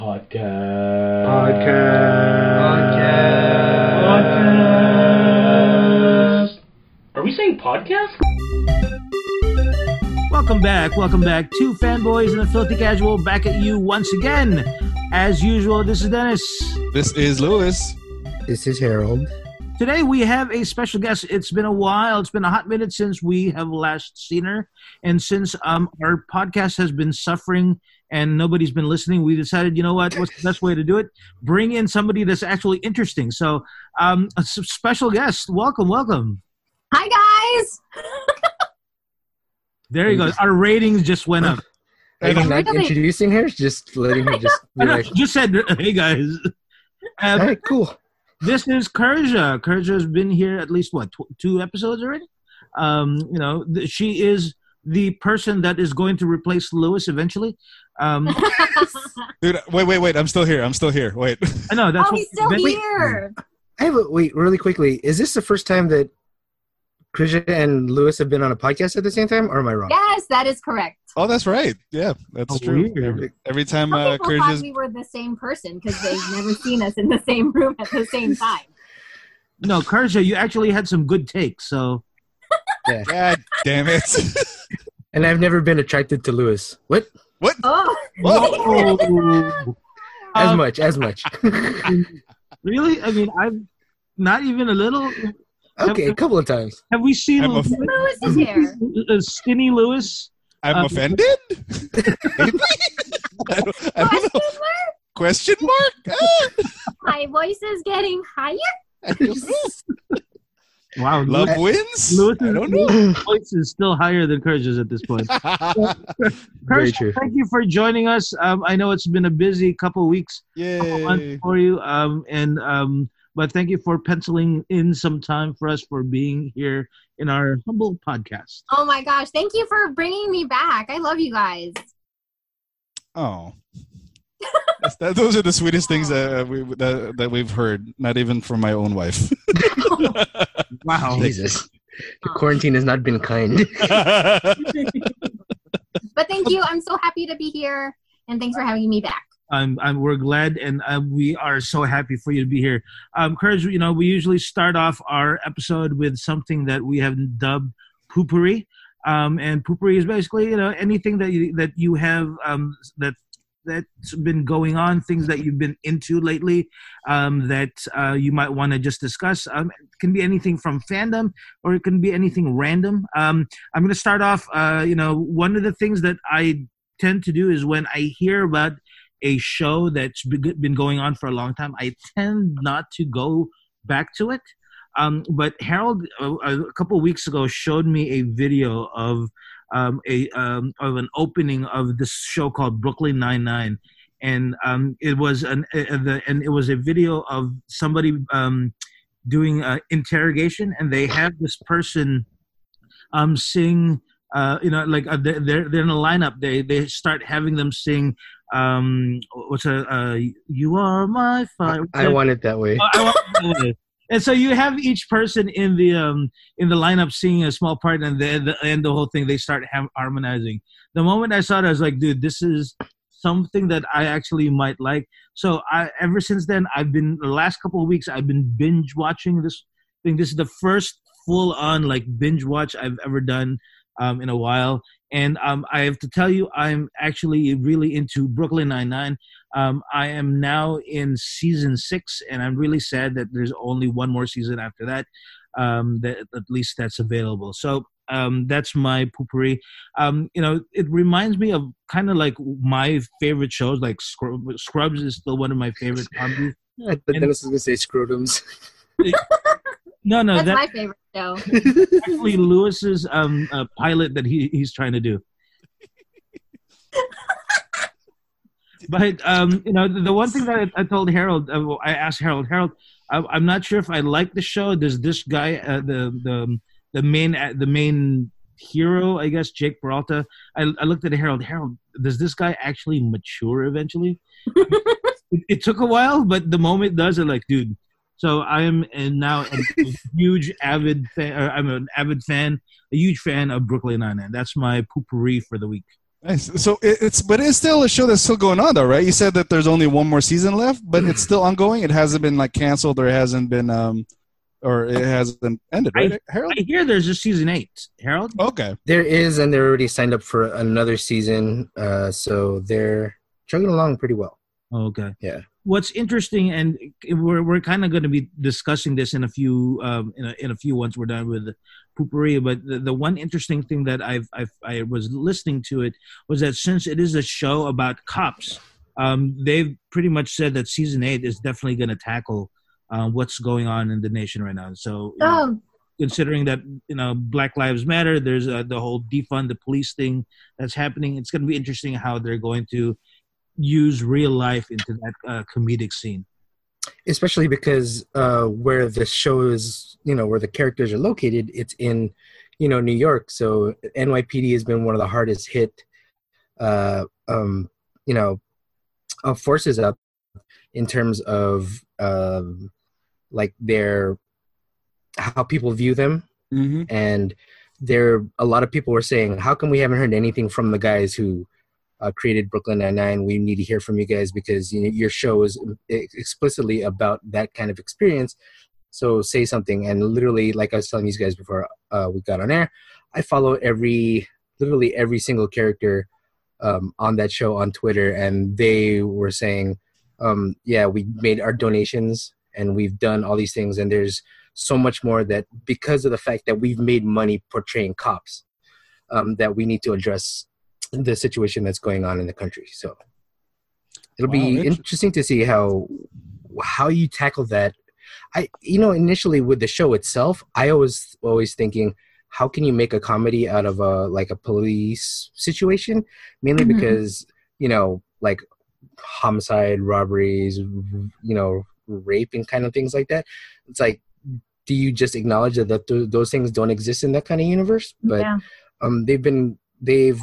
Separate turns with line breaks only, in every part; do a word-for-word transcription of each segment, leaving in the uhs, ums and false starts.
Podcast.
Podcast.
Podcast. Are we saying podcast?
Welcome back. Welcome back to Fanboys and the Filthy Casual. Back at you once again. As usual, this is Dennis.
This is Lewis.
This is Harold.
Today we have a special guest. It's been a while. It's been a hot minute since we have last seen her. And since um, our podcast has been suffering and nobody's been listening, we decided, you know what, what's the best way to do it? Bring in somebody that's actually interesting. So um, a s- special guest. Welcome, welcome.
Hi, guys.
There you go. Our ratings just went up.
Are you not
Really?
introducing her? Just letting her just be like,
Just said, hey, guys. Um,
all right, cool.
This is Kurja. Kurja has been here at least, what, tw- two episodes already? Um, you know, th- she is the person that is going to replace Lewis eventually. Um,
Dude, wait, wait, wait. I'm still here. I'm still here. Wait.
I know. That's
oh,
what
he's still
Wait,
here.
I have a, wait, really quickly. Is this the first time that Krisha and Lewis have been on a podcast at the same time, or am I wrong?
Yes, that is correct.
Oh, that's right. Yeah, that's
Oh,
true.
weird.
Every, every time
Some
uh,
people
Kurz
thought
is...
we were the same person because they've never seen us in the same room at the same time.
No, Kurja, you actually had some good takes. So
Yeah.
God damn it.
And I've never been attracted to Lewis. What?
What?
Oh,
Whoa.
As
Um,
much, as much.
Really? I mean, I'm not even a little.
Okay, a couple of times.
Have we seen
I'm a-
Lewis is here.
uh, skinny Lewis?
I'm
Um,
offended? Maybe? I don't, I don't know.
Question mark?
Question mark? Ah,
My voice is getting higher.
I don't know.
Wow.
Love
Lewis,
wins?
Lewis
I
is-
don't know.
Lewis' voice is still higher than Kurja's at this point.
Very
Kurja,
true.
thank you for joining us. Um, I know it's been a busy couple weeks couple months
Yay.
for you, um, and um, but thank you for penciling in some time for us for being here in our humble podcast.
Oh my gosh! Thank you for bringing me back. I love you guys.
Oh. That's, that, those are the sweetest things that, we, that, that we've heard, not even from my own wife.
Wow.
Jesus. The quarantine has not been kind.
But thank you. I'm so happy to be here, and thanks for having me back.
I'm, I'm, we're glad, and uh, we are so happy for you to be here. Um, Courage, you know, we usually start off our episode with something that we have dubbed poopery, um, and poopery is basically, you know, anything that you that you have um, that that's been going on, things that you've been into lately, um, that uh, you might want to just discuss. Um, it can be anything from fandom, or it can be anything random. Um, I'm going to start off. Uh, you know, one of the things that I tend to do is when I hear about a show that's been going on for a long time, I tend not to go back to it. Um, but Harold, uh, a couple of weeks ago, showed me a video of um, a um, of an opening of this show called Brooklyn Nine-Nine, and um, it was an uh, the, and it was a video of somebody um, doing uh, interrogation, and they have this person um, sing. Uh, you know, like uh, they're they're in a lineup. They they start having them sing. Um, what's a uh, you are my fire.
I want it that way.
Oh, I want it that way. And so you have each person in the um in the lineup singing a small part, and then the and the whole thing they start ha- harmonizing. The moment I saw it, I was like, dude, this is something that I actually might like. So I ever since then, I've been the last couple of weeks I've been binge watching this thing. This is the first full on like binge watch I've ever done um in a while. And um, I have to tell you, I'm actually really into Brooklyn Nine-Nine. Um, I am now in season six, and I'm really sad that there's only one more season after that, um, that at least that's available. So um, that's my poopery. Um, you know, it reminds me of kind of like my favorite shows, like Scrub- Scrubs is still one of my favorite comedies.
I thought Dennis was going to say scrotums.
No, no,
That's
that,
my favorite show.
actually Lewis's um, uh, pilot that he, he's trying to do. But um, you know, the, the one thing that I, I told Harold, uh, I asked Harold, Harold, I, I'm not sure if I like the show. Does this guy, uh, the the the main uh, the main hero, I guess, Jake Peralta? I, I looked at Harold. Harold, does this guy actually mature eventually? it, it took a while, but the moment it does, I'm like, dude. So I am and now a, a huge avid fan. Or I'm an avid fan, a huge fan of Brooklyn Nine-Nine. That's my poopery for the week.
Nice. So it, it's but it's still a show that's still going on though, right? You said that there's only one more season left, but it's still ongoing. It hasn't been like canceled or it hasn't been um or it hasn't ended, right?
I,
Harold?
I hear there's a season eight. Harold?
Okay.
There is, and they're already signed up for another season. Uh, so they're chugging along pretty well.
Okay.
Yeah.
What's interesting, and we're we're kind of going to be discussing this in a few um, in a, in a few once we're done with Poopery. But the, the one interesting thing that I've, I've I was listening to it was that since it is a show about cops, um, they've pretty much said that season eight is definitely going to tackle uh, what's going on in the nation right now. So, you know,
Oh,
considering that you know Black Lives Matter, there's uh, the whole defund the police thing that's happening. It's going to be interesting how they're going to use real life into that uh, comedic scene.
Especially because uh, where the show is, you know, where the characters are located, it's in, you know, New York. So N Y P D has been one of the hardest hit, uh, um, you know, uh, forces up in terms of um, like their how people view them.
Mm-hmm.
And there, a lot of people were saying, how come we haven't heard anything from the guys who Uh, created Brooklyn Nine-Nine? We need to hear from you guys because you know, your show is explicitly about that kind of experience. So say something. And literally, like I was telling these guys before uh, we got on air, I follow every, literally every single character um, on that show on Twitter. And they were saying, um, yeah, we made our donations and we've done all these things. And there's so much more that because of the fact that we've made money portraying cops, um, that we need to address the situation that's going on in the country. So it'll
Wow,
be
interesting.
interesting to see how how you tackle that. I you know initially with the show itself, I was always thinking, how can you make a comedy out of a like a police situation? Mainly
Mhm.
because you know like homicide, robberies, you know rape and kind of things like that. It's like, do you just acknowledge that, that th- those things don't exist in that kind of universe? But
yeah.
um, they've been they've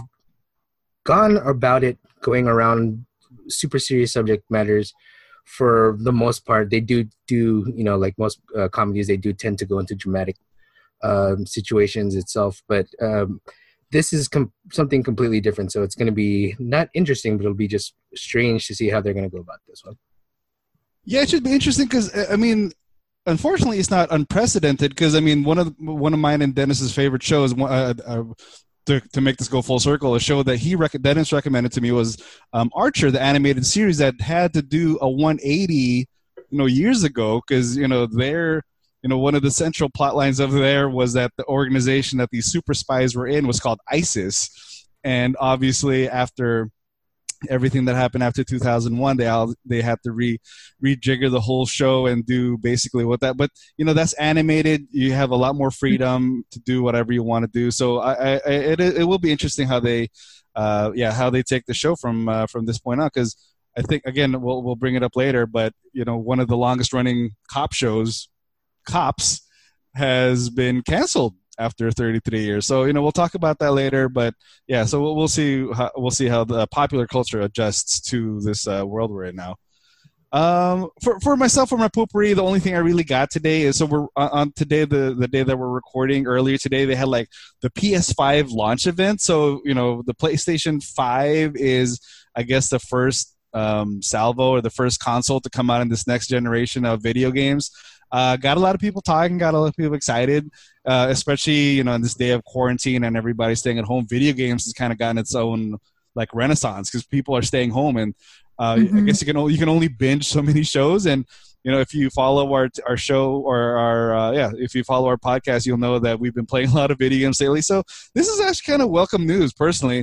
gone about it going around super serious subject matters for the most part. They do do you know like most uh, comedies, they do tend to go into dramatic um, situations itself, but um, this is com- something completely different, so it's going to be not interesting, but it'll be just strange to see how they're going to go about this one.
Yeah, it should be interesting because I mean, unfortunately, it's not unprecedented. Because I mean, one of one of mine and Dennis's favorite shows, uh, uh, to to make this go full circle, a show that he rec- Dennis recommended to me was um, Archer, the animated series that had to do a one eighty, you know, years ago. Because you know they're you know one of the central plot lines of there was that the organization that these super spies were in was called ISIS, and obviously after everything that happened after two thousand one, they all they had to re rejigger the whole show and do basically what that. But you know that's animated. You have a lot more freedom to do whatever you want to do. So I, I it it will be interesting how they, uh, yeah, how they take the show from uh, from this point on. Because I think again we'll we'll bring it up later. But you know one of the longest running cop shows, Cops, has been canceled after thirty-three years. So, you know, we'll talk about that later, but yeah, so we'll, we'll see how, we'll see how the popular culture adjusts to this uh, world we're in now. Um, for, for myself, for my poopery, the only thing I really got today is, so we're on, on today, the, the day that we're recording earlier today, they had like the P S five launch event. So, you know, the PlayStation five is, I guess, the first um, salvo or the first console to come out in this next generation of video games. Uh, got a lot of people talking, got a lot of people excited, uh, especially, you know, in this day of quarantine and everybody staying at home. Video games has kind of gotten its own like renaissance because people are staying home, and uh,
Mm-hmm.
I guess you can only, you can only binge so many shows. And you know, if you follow our our show or our uh, yeah, if you follow our podcast, you'll know that we've been playing a lot of video games lately. So this is actually kind of welcome news, personally.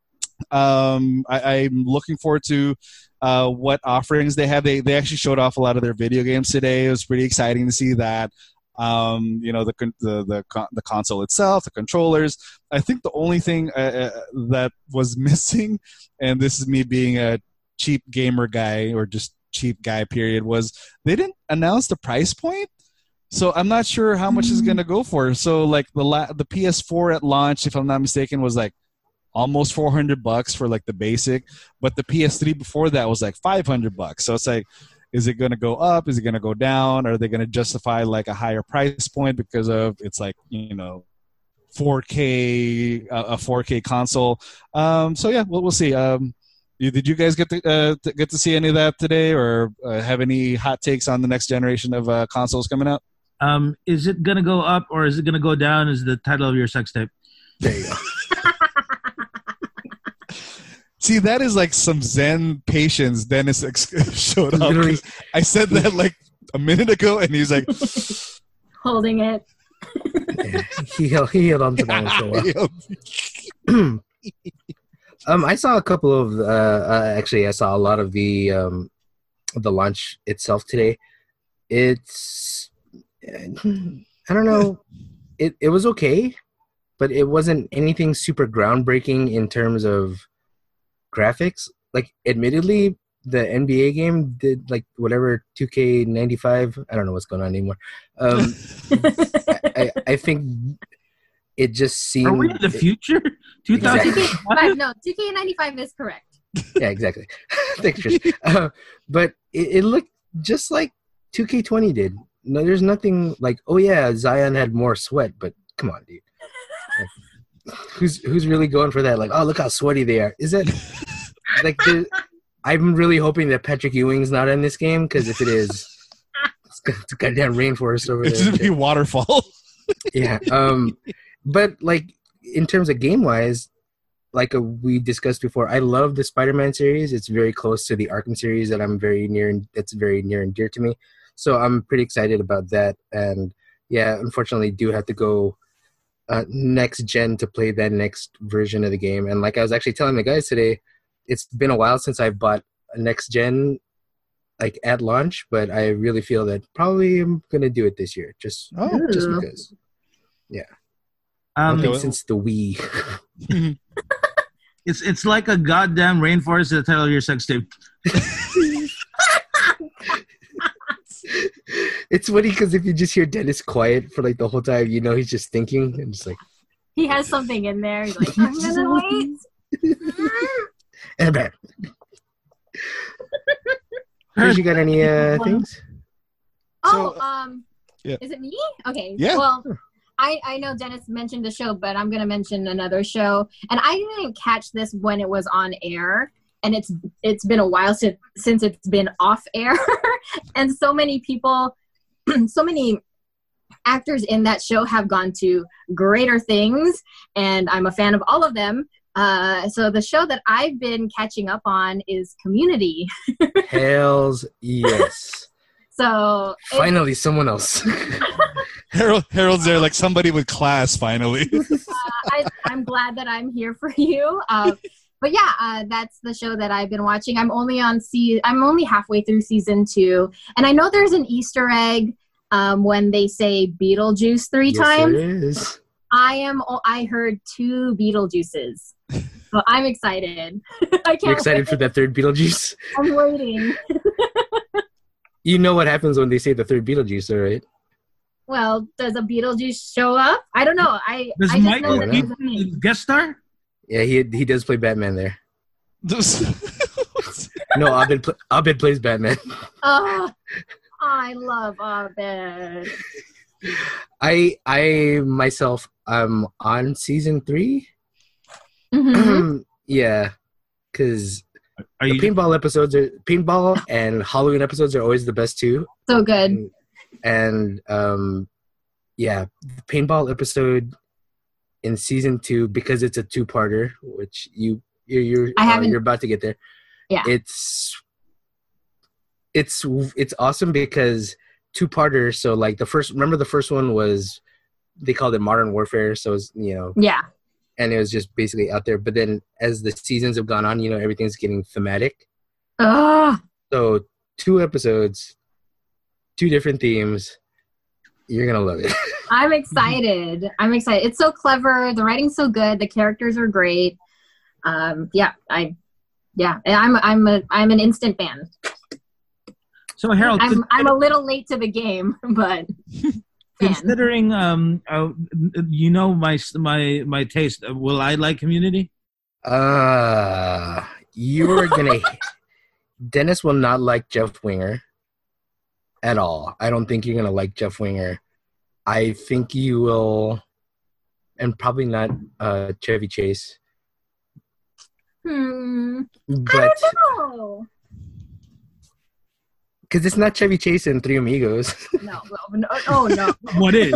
Um, I, I'm looking forward to uh, what offerings they have. They they actually showed off a lot of their video games today. It was pretty exciting to see that. Um, you know, the the the the console itself, the controllers. I think the only thing uh, that was missing, and this is me being a cheap gamer guy or just cheap guy period, was they didn't announce the price point. So I'm not sure how much it's gonna go for. So like the la- the P S four at launch, if I'm not mistaken, was like almost four hundred bucks for like the basic, but the P S three before that was like five hundred bucks. So it's like, is it going to go up? Is it going to go down? Are they going to justify like a higher price point because of it's like, you know, four K uh, a four K console. Um, so yeah, we'll we'll see. Um, you, did you guys get to, uh, to get to see any of that today, or uh, have any hot takes on the next generation of uh, consoles coming out?
Um, is it gonna go up or is it gonna go down? Is the title of your sex tape?
There you go.
See, that is like some Zen patience Dennis ex- showed up.
Literally.
I said that like a minute ago, and he's like,
Holding it.
Yeah, he held he held on to that one for a while. um, I saw a couple of uh, uh, actually, I saw a lot of the um, the launch itself today. It's I don't know. It it was okay, but it wasn't anything super groundbreaking in terms of graphics. Like, admittedly, the N B A game did like whatever two K ninety-five. I don't know what's going on anymore. Um, I, I think it just seemed.
Are we in the future? two thousand
Exactly.
No, two K ninety-five is correct.
Yeah, exactly. Thanks, Chris. Uh, but it, it looked just like two K twenty did. No, there's nothing like, oh yeah, Zion had more sweat, but come on, dude. Like, who's who's really going for that? Like, oh, look how sweaty they are. Is that like? The, I'm really hoping that Patrick Ewing's not in this game, because if it is, it's, it's a goddamn rainforest over
it's
there.
gonna be waterfall.
Yeah. Um, but like in terms of game wise, like uh, we discussed before, I love the Spider-Man series. It's very close to the Arkham series that I'm very near and that's very near and dear to me. So I'm pretty excited about that. And yeah, unfortunately, do have to go uh, next gen to play that next version of the game. And like I was actually telling the guys today, it's been a while since I bought a next gen like at launch, but I really feel that probably I'm gonna do it this year, just
Oh.
just
Ooh.
because. Yeah. I
Um,
don't think
well-
since the Wii.
it's it's like a goddamn rainforest. The title of your sex tape.
It's funny because if you just hear Dennis quiet for like the whole time, you know he's just thinking and just like.
He has something in there. He's like, I'm gonna wait.
And bam. Chris, you got any uh, things?
Oh,
So,
um,
yeah.
is it me? Okay.
Yeah.
Well, I, I know Dennis mentioned the show, but I'm going to mention another show. And I didn't catch this when it was on air. And it's it's been a while since, since it's been off air. And so many people, so many actors in that show have gone to greater things. And I'm a fan of all of them. Uh, so the show that I've been catching up on is Community.
Hells yes.
So it-
Finally, someone else.
Harold, Harold's there like somebody with class finally.
I, I'm glad that I'm here for you. Uh, but yeah, uh, that's the show that I've been watching. I'm only on se- I'm only halfway through season two, and I know there's an Easter egg um, when they say Beetlejuice three
Yes,
times.
there is.
I am. I heard two Beetlejuices, so I'm excited. I can't.
You're excited
wait.
for that third Beetlejuice?
I'm waiting.
You know what happens when they say the third Beetlejuice, all right?
Well, does a Beetlejuice show up? I don't know. I
Does
I just
Michael
know that there's a name.
Keaton guest star?
Yeah, he he does play Batman there.
Just-
No, Abed, pl- Abed plays Batman.
Oh, I love Abed.
I I myself I'm on season three.
Mhm.
Yeah, because
Are
the
you?
paintball episodes are paintball and Halloween episodes are always the best too.
So good.
And, and um, yeah, the paintball episode in season two, because it's a two-parter, which you you're you're,
I
uh,
haven't-
you're about to get there.
Yeah.
It's it's it's awesome because two-parter. So like the first, remember the first one was they called it Modern Warfare. So it's, you know,
Yeah.
and it was just basically out there. But then as the seasons have gone on, you know, everything's getting thematic.
Oh,
So two episodes, two different themes. You're gonna love it.
I'm excited. I'm excited. It's so clever. The writing's so good. The characters are great. Um, yeah, I, yeah, I'm, I'm a, I'm an instant fan.
So Harold,
I'm, I'm a little late to the game, but fan.
considering um, uh, you know my my my taste, uh, will I like Community?
Uh you're gonna. Dennis will not like Jeff Winger at all. I don't think you're gonna like Jeff Winger. I think you will. and probably not uh, Chevy Chase.
Hmm.
But
I don't know.
because it's not Chevy Chase and Three Amigos.
No. Well, no. Oh no.
What is?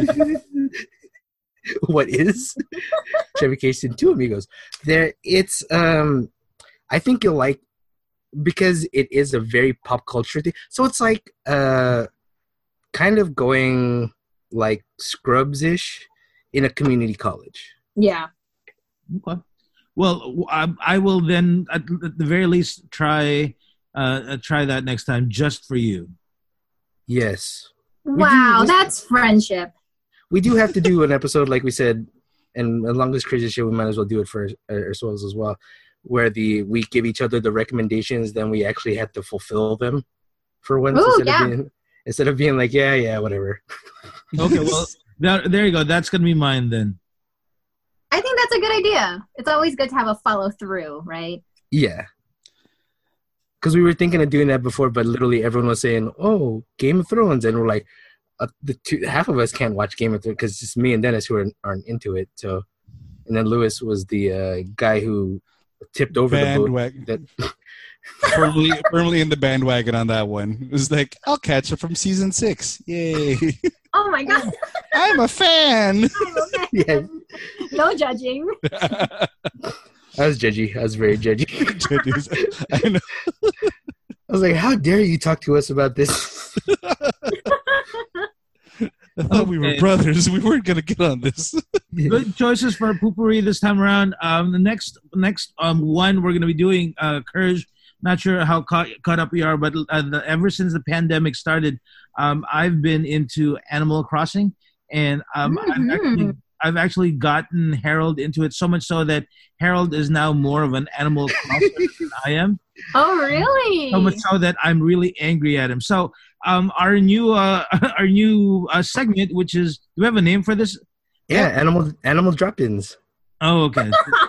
What is Chevy Chase and Two Amigos? There, it's. Um, I think you'll like because it is a very pop culture thing. So it's like uh, kind of going like Scrubs-ish in a community college.
Yeah.
Okay. Well, I, I will then at the very least try uh, try that next time just for you.
Yes.
Wow,
do-
that's friendship.
We do have to do an episode, like we said, and as long as crazy shit, we might as well do it for ourselves as well, where the we give each other the recommendations, then we actually have to fulfill them for once
Ooh,
instead
yeah.
of being instead of being like, yeah, yeah, whatever.
Okay, well, that, there you go. That's gonna be mine then.
I think that's a good idea. It's always good to have a follow through, right?
Yeah. Because we were thinking of doing that before, but literally everyone was saying, "Oh, Game of Thrones," and we're like, uh, the two half of us can't watch Game of Thrones because it's just me and Dennis who are, aren't into it. So, and then Lewis was the uh, guy who tipped over
Bandwagon.
the boat. That
firmly, firmly in the bandwagon on that one. It was like, I'll catch it from season six. Yay!
Oh my god.
I'm a fan.
yeah,
No judging.
I was judgy. I was very judgy.
I know.
I was like, "How dare you talk to us about this?"
I thought we were
Okay.
brothers. We weren't gonna get on this.
Good choices for Poopery this time around. Um, the next next um one we're gonna be doing uh Courage. Not sure how caught, caught up we are, but uh, the, ever since the pandemic started, um, I've been into Animal Crossing, and um, I've
Mhm.
actually I've actually gotten Harold into it so much so that Harold is now more of an Animal Crosser than I am.
Oh really?
So much so that I'm really angry at him. So um, our new uh, our new uh, segment, which is, do we have a name for this?
Yeah, animal animal drop-ins.
Oh, okay.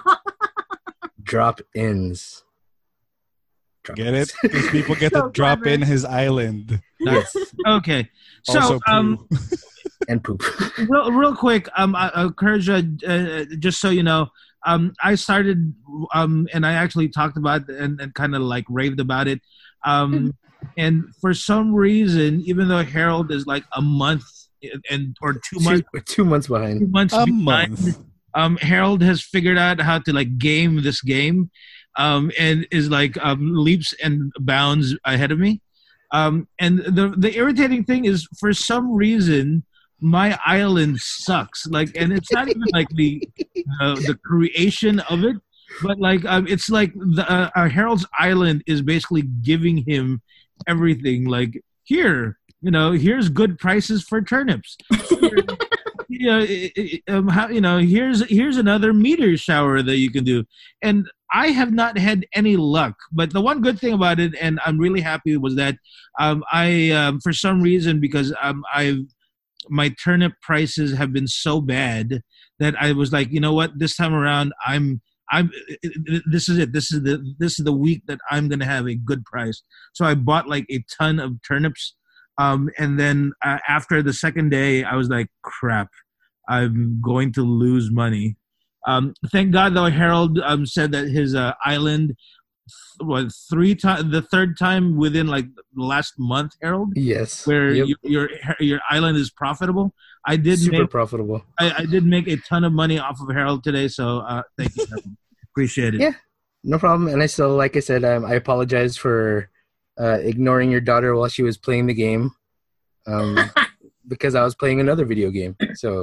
Drop-ins. Drop
Get it? Because people get to
So
drop
clever.
in his island.
Yes,
Okay. So
Also,
um,
poo.
and poop.
real, real quick, um, uh, uh, Courage, uh, uh, just so you know, um, I started, um, and I actually talked about and, and kind of like raved about it. Um, and for some reason, even though Harold is like a month and or two
Two,
months,
we're two months
two
behind.
months
A
behind,
month.
um, Harold has figured out how to like game this game, um, and is like um, leaps and bounds ahead of me. Um, and the the irritating thing is, for some reason, my island sucks. Like, and it's not even like the uh, the creation of it, but like um, it's like the uh, uh, Harold's island is basically giving him everything. Like, here, you know, here's good prices for turnips. Here, you know, it- it- um, how, you know, here's here's another meteor shower that you can do, and I have not had any luck. But the one good thing about it, and I'm really happy, was that um, I, um, for some reason, because um, I've my turnip prices have been so bad that I was like, you know what, this time around, I'm I'm this is it. This is the this is the week that I'm gonna have a good price. So I bought like a ton of turnips. Um, and then uh, after the second day, I was like, crap, I'm going to lose money. Um, thank God, though, Harold um, said that his uh, island, what, three times, the third time within like the last month, Harold,
Yes.
where
Yep.
you, your your island is profitable. I did
Super
make
profitable.
I, I did make a ton of money off of Harold today, so uh, thank you, Harold. Appreciate it.
Yeah. No problem. And I still, like I said, um, I apologize for uh, ignoring your daughter while she was playing the game, um, because I was playing another video game. So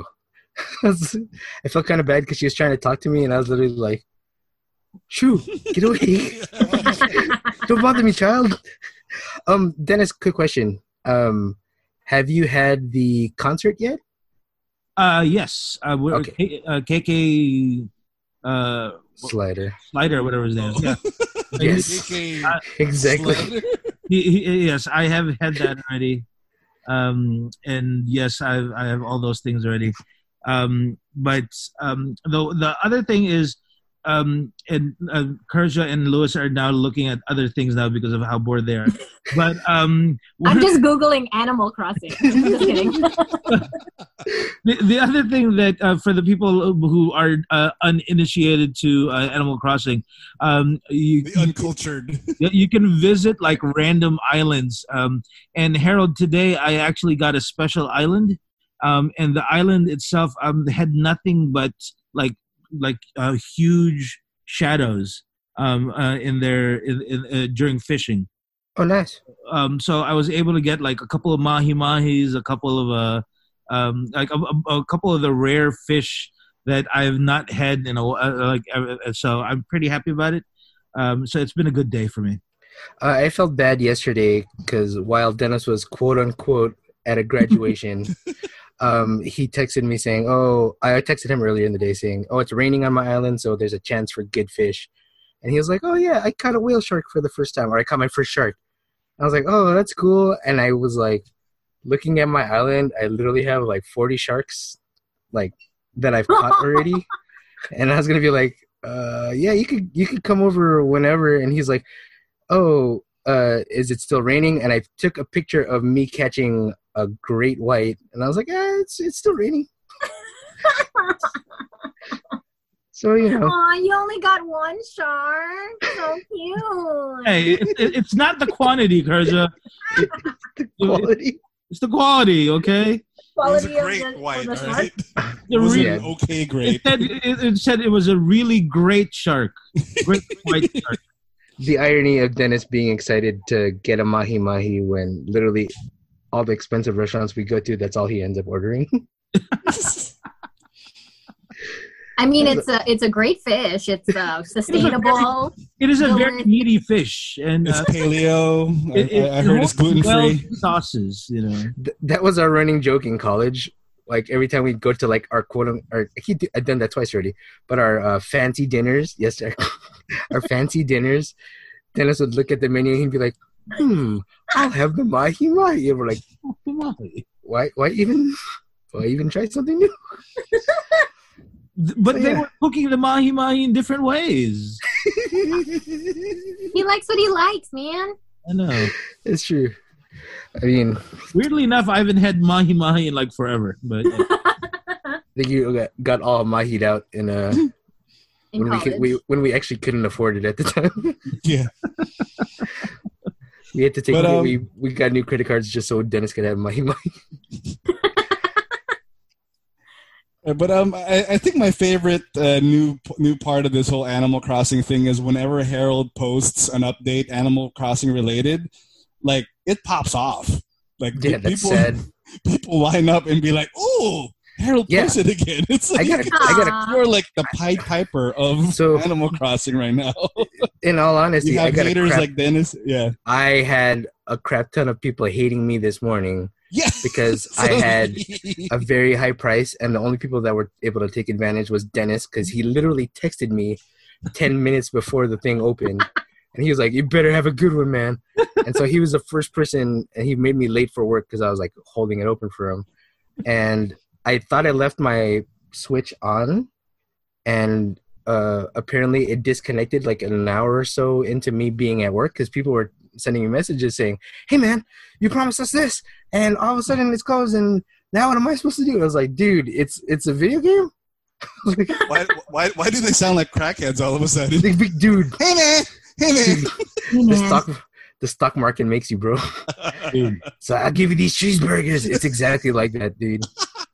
I felt kind of bad because she was trying to talk to me, and I was literally like, "Shoo, get away! Don't bother me, child." Um, Dennis, quick question. Um, have you had the concert yet?
Uh, yes. Uh, we're,
Okay.
K, uh, K K uh,
Slider.
Slider, or whatever his name is. Yeah.
Yes.
Uh,
Exactly.
He, he, yes, I have had that already. Um, and yes, I I have all those things already. Um, but um, the the other thing is, um, and uh, Kershaw and Lewis are now looking at other things now because of how bored they are. But um,
I'm just Googling Animal Crossing. Just kidding.
the, the other thing that uh, for the people who are uh, uninitiated to uh, Animal Crossing, um, you,
The uncultured.
you you can visit like random islands. Um, and Harold, today I actually got a special island, um, and the island itself um, had nothing but like like uh, huge shadows um, uh, in there in, in, uh, during fishing.
Oh, nice.
Um, so I was able to get like a couple of mahi mahis, a couple of uh, um, like a, a, a couple of the rare fish that I have not had in a uh, like. Uh, so I'm pretty happy about it. Um, so it's been a good day for me.
Uh, I felt bad yesterday because while Dennis was quote unquote at a graduation, um, he texted me saying, "Oh, I texted him earlier in the day saying, oh, it's raining on my island, so there's a chance for good fish." And he was like, "Oh yeah, I caught a whale shark for the first time, or I caught my first shark." I was like, "Oh, that's cool." And I was like, looking at my island, I literally have like forty sharks, like that I've caught already. And I was gonna be like, uh, "Yeah, you could you could come over whenever." And he's like, "Oh, uh, is it still raining?" And I took a picture of me catching a great white, and I was like, "Ah, it's it's still raining." So, you know.
Aw, you only got one shark. So cute.
Hey, it, it, it's not the quantity, Kershaw. It,
The quality.
it's the quality, okay?
It was a
Quality of
great
the,
white,
of the
all
shark.
right?
The
It was
re-
an okay
It
great.
said it, it said it was a really great shark, great white shark.
The irony of Dennis being excited to get a mahi mahi when literally all the expensive restaurants we go to, that's all he ends up ordering.
I mean, it's a it's a great fish. It's uh, sustainable.
It is a
No
very
way.
meaty fish, and
It's
uh,
paleo. I,
it, it,
I, I heard it's gluten
well
free.
sauces. You know,
Th- that was our running joke in college. Like every time we'd go to like our quote, our he d- I've done that twice already, but our uh, fancy dinners, yes, our, our fancy dinners. Dennis would look at the menu and he'd be like, "Hmm, I'll have the mahi mahi." And we're like, "Why? Why even? Why even try something new?"
but they
Yeah.
were cooking the mahi mahi in different ways.
He likes what he likes, man.
I know.
It's true. I mean,
Weirdly enough, I haven't had mahi mahi in like forever, but uh,
I think you got, got all mahi'd out in uh
In
when we,
college.
could, we when we actually couldn't afford it at the time.
Yeah.
We had to take
But, um,
we we got new credit cards just so Dennis could have mahi mahi.
Uh, But um, I, I think my favorite uh, new new part of this whole Animal Crossing thing is whenever Harold posts an update Animal Crossing related, like it pops off. Like
Yeah,
pe-
that's
people
sad.
people line up and be like, "Oh, Harold
Yeah.
posted again." It's
I
like
gotta I gotta
Aw.
you're like the Pied Piper of
So-
Animal Crossing right now.
in all honesty,
You
I
have
got a
haters
crap,
like Dennis. Yeah.
I had a crap ton of people hating me this morning
Yeah.
because I had a very high price, and the only people that were able to take advantage was Dennis, because he literally texted me ten minutes before the thing opened, and he was like, "You better have a good one, man." And so he was the first person, and he made me late for work because I was like holding it open for him, and I thought I left my Switch on, and uh, apparently it disconnected like an hour or so into me being at work because people were sending me messages saying, "Hey man, you promised us this, and all of a sudden it's closed, and now what am I supposed to do?" I was like, "Dude, it's it's a video game." Like,
why, why, why do they sound like crackheads all of a sudden?
big, big dude,
Hey man, hey man.
the
Man.
stock the stock market makes you, bro.
dude.
So I'll give you these cheeseburgers. It's exactly like that, dude.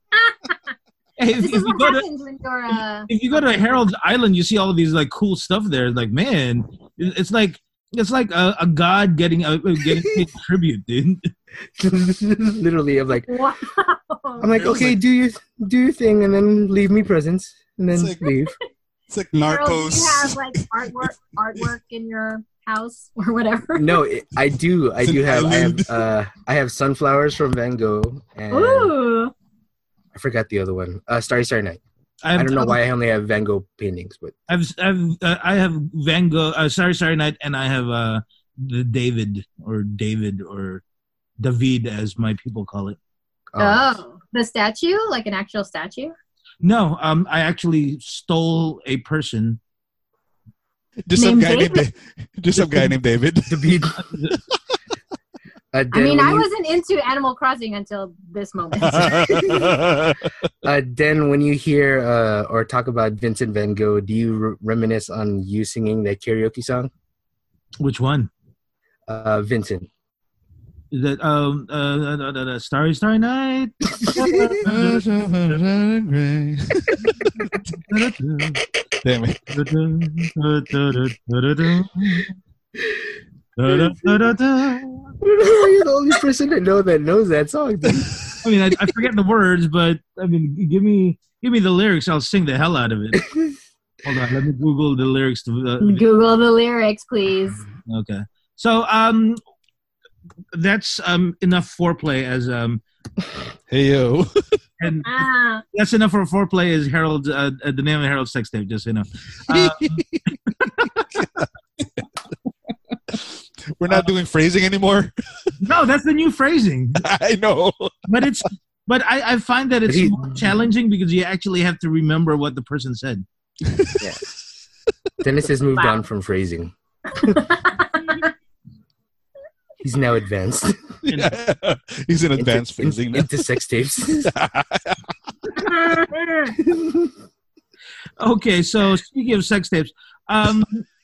Hey, if,
This
if
is
you
what
go to
happens when you're uh,
if you go to Harold's Island, you see all of these like cool stuff there. It's like, man, it- it's like it's like a, a god getting a, getting paid tribute, dude.
Literally, I'm like,
wow.
I'm like,
Harold's
okay,
like-
do your do your thing, and then leave me presents, and then
It's like-
leave.
It's like
Harold, do
Narcos.
you have like artwork artwork in your house or whatever?
No, it, I do. I
It's
do
an
have. I
island.
have. Uh, I have sunflowers from Van Gogh, and
Ooh.
I forgot the other one. Uh, Starry Starry Night.
I,
I
have,
don't know why I only have Van Gogh paintings, but
I've, I've uh, I have Van Gogh. Uh, sorry, sorry, night, and I have uh the David or David or David as my people call it.
um,
Oh, the statue, like an actual statue.
No, um, I actually stole a person
Just some
Named
guy named
David?
Da- just some guy named David.
To be. Uh,
I
Dan,
mean,
when
I
you-
wasn't into Animal Crossing until this moment.
Uh, Dan, when you hear uh, or talk about Vincent Van Gogh, do you re- reminisce on you singing that karaoke song?
Which one?
Uh, Vincent.
Is that um uh, uh, uh, uh, uh, Starry Starry Night?
Damn it.
You're the only person I know that knows that song. Dude.
I mean, I, I forget the words, but I mean, give me give me the lyrics. I'll sing the hell out of it. Hold on, let me Google the lyrics. To uh,
Google the lyrics, please.
okay, so um, that's um enough foreplay as um,
Hey yo.
and
Ah,
that's enough for foreplay as Harold. Uh, uh, the name of Harold's sex tape, just so you know. Um,
We're not doing phrasing anymore.
no, that's the new phrasing.
I know.
But it's but I, I find that it's
He-
more challenging because you actually have to remember what the person said.
Yeah. Dennis has moved
Wow.
on from phrasing. He's now advanced
He's in advanced
into,
phrasing
in-
now.
into sex tapes.
Okay, so speaking of sex tapes, um,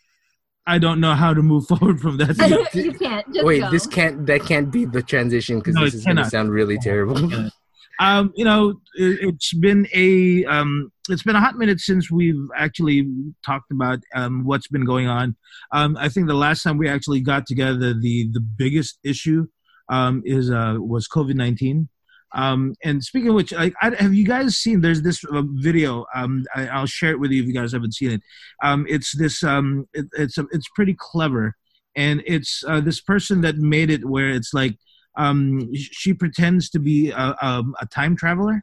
I don't know how to move forward from that.
you can't. Just
Wait,
go.
this can't. That can't be the transition because
No,
this
it
is going to
cannot.
sound really terrible.
Yeah. Um, you know, it, it's been a um, it's been a hot minute since we've actually talked about um, what's been going on. Um, I think the last time we actually got together, the the biggest issue um, is uh, was COVID nineteen. Um, and speaking of which, like, I, have you guys seen? There's this uh, video. Um, I, I'll share it with you if you guys haven't seen it. Um, it's this. Um, it, it's a, it's pretty clever, and it's uh, this person that made it where it's like. Um, she pretends to be a, a, a time traveler,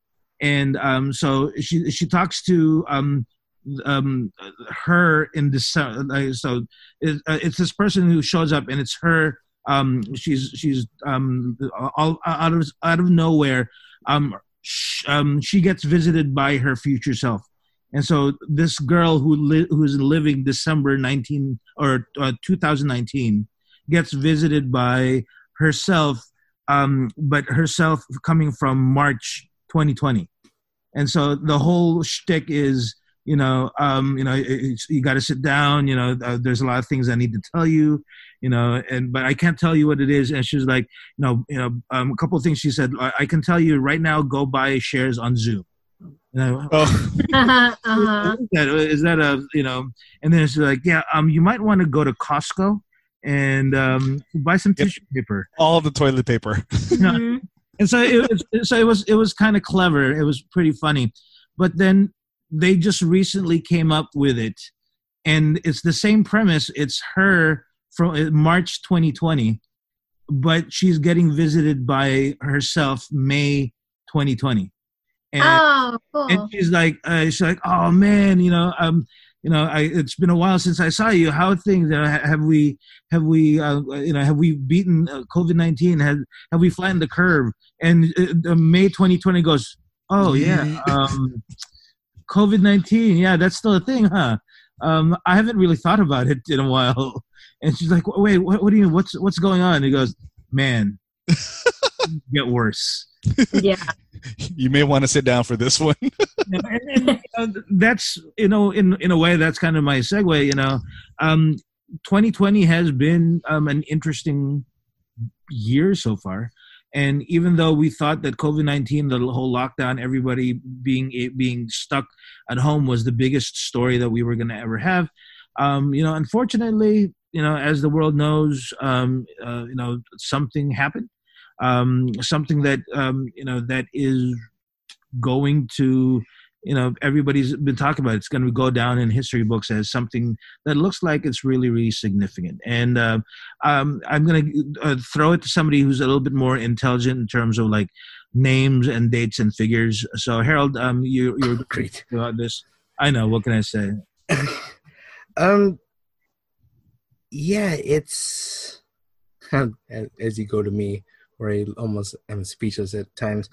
and um, so she she talks to um, um, her in this. Uh, so it, uh, it's this person who shows up, and it's her. Um, she's she's um, all out of out of nowhere. Um, sh- um, she gets visited by her future self, and so this girl who li- who's living December nineteen or uh, two thousand nineteen gets visited by herself, um, but herself coming from March twenty twenty, and so the whole shtick is, you know, um, you know, it's, you got to sit down. You know, uh, there's a lot of things I need to tell you, you know, and but I can't tell you what it is. And she's like, you know, you know, um, a couple of things she said. I, I can tell you right now. Go buy shares on Zoom. And I,
Oh.
uh-huh, uh-huh.
is that, is that a, you know? And then she's like, yeah, um, you might want to go to Costco and um, buy some
Yep.
tissue paper.
All the toilet paper.
Mhm.
And so it was, so it was, it was kind of clever. It was pretty funny, but then they just recently came up with it, and it's the same premise. It's her from March twenty twenty, but she's getting visited by herself May twenty twenty, and
Oh, cool.
and she's like, uh, she's like, oh man, you know, um, you know, I, it's been a while since I saw you. How are things? Uh, ha- have we, have we, uh, you know, have we beaten uh, COVID nineteen? Have have we flattened the curve? And uh, uh, May twenty twenty goes, oh yeah, um, COVID nineteen, yeah, that's still a thing, huh? Um, I haven't really thought about it in a while. And she's like, wait, what, what do you mean? What's what's going on? And he goes, man, get worse.
Yeah.
You may want to sit down for this one.
and, and, you know, that's, you know, in in a way, that's kind of my segue. You know, um, twenty twenty has been um, an interesting year so far, and even though we thought that COVID nineteen, the whole lockdown, everybody being being stuck at home was the biggest story that we were going to ever have, um, you know, unfortunately, you know, as the world knows, um, uh, you know, something happened. Um, something that um, you know that is going to, you know, everybody's been talking about. It's going to go down in history books as something that looks like it's really, really significant. And uh, um, I'm going to uh, throw it to somebody who's a little bit more intelligent in terms of like names and dates and figures. So Harold, um, you you're
Great.
about this. I know. What can I say?
Um. Yeah, it's as as you go to me, where I almost am speechless at times.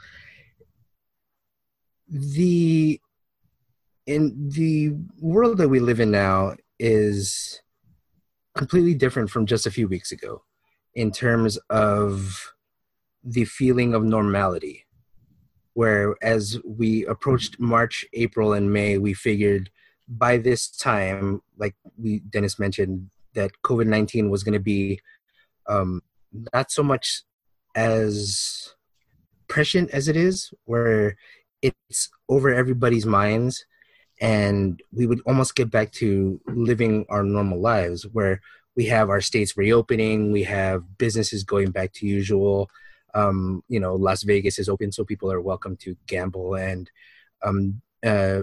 The in the world that we live in now, is completely different from just a few weeks ago in terms of the feeling of normality. Where as we approached March, April, and May, we figured by this time, like we Dennis mentioned, that COVID nineteen was going to be um, not so much as prescient as it is, where it's over everybody's minds, and we would almost get back to living our normal lives, where we have our states reopening, we have businesses going back to usual. Um, you know, Las Vegas is open, so people are welcome to gamble and um, uh,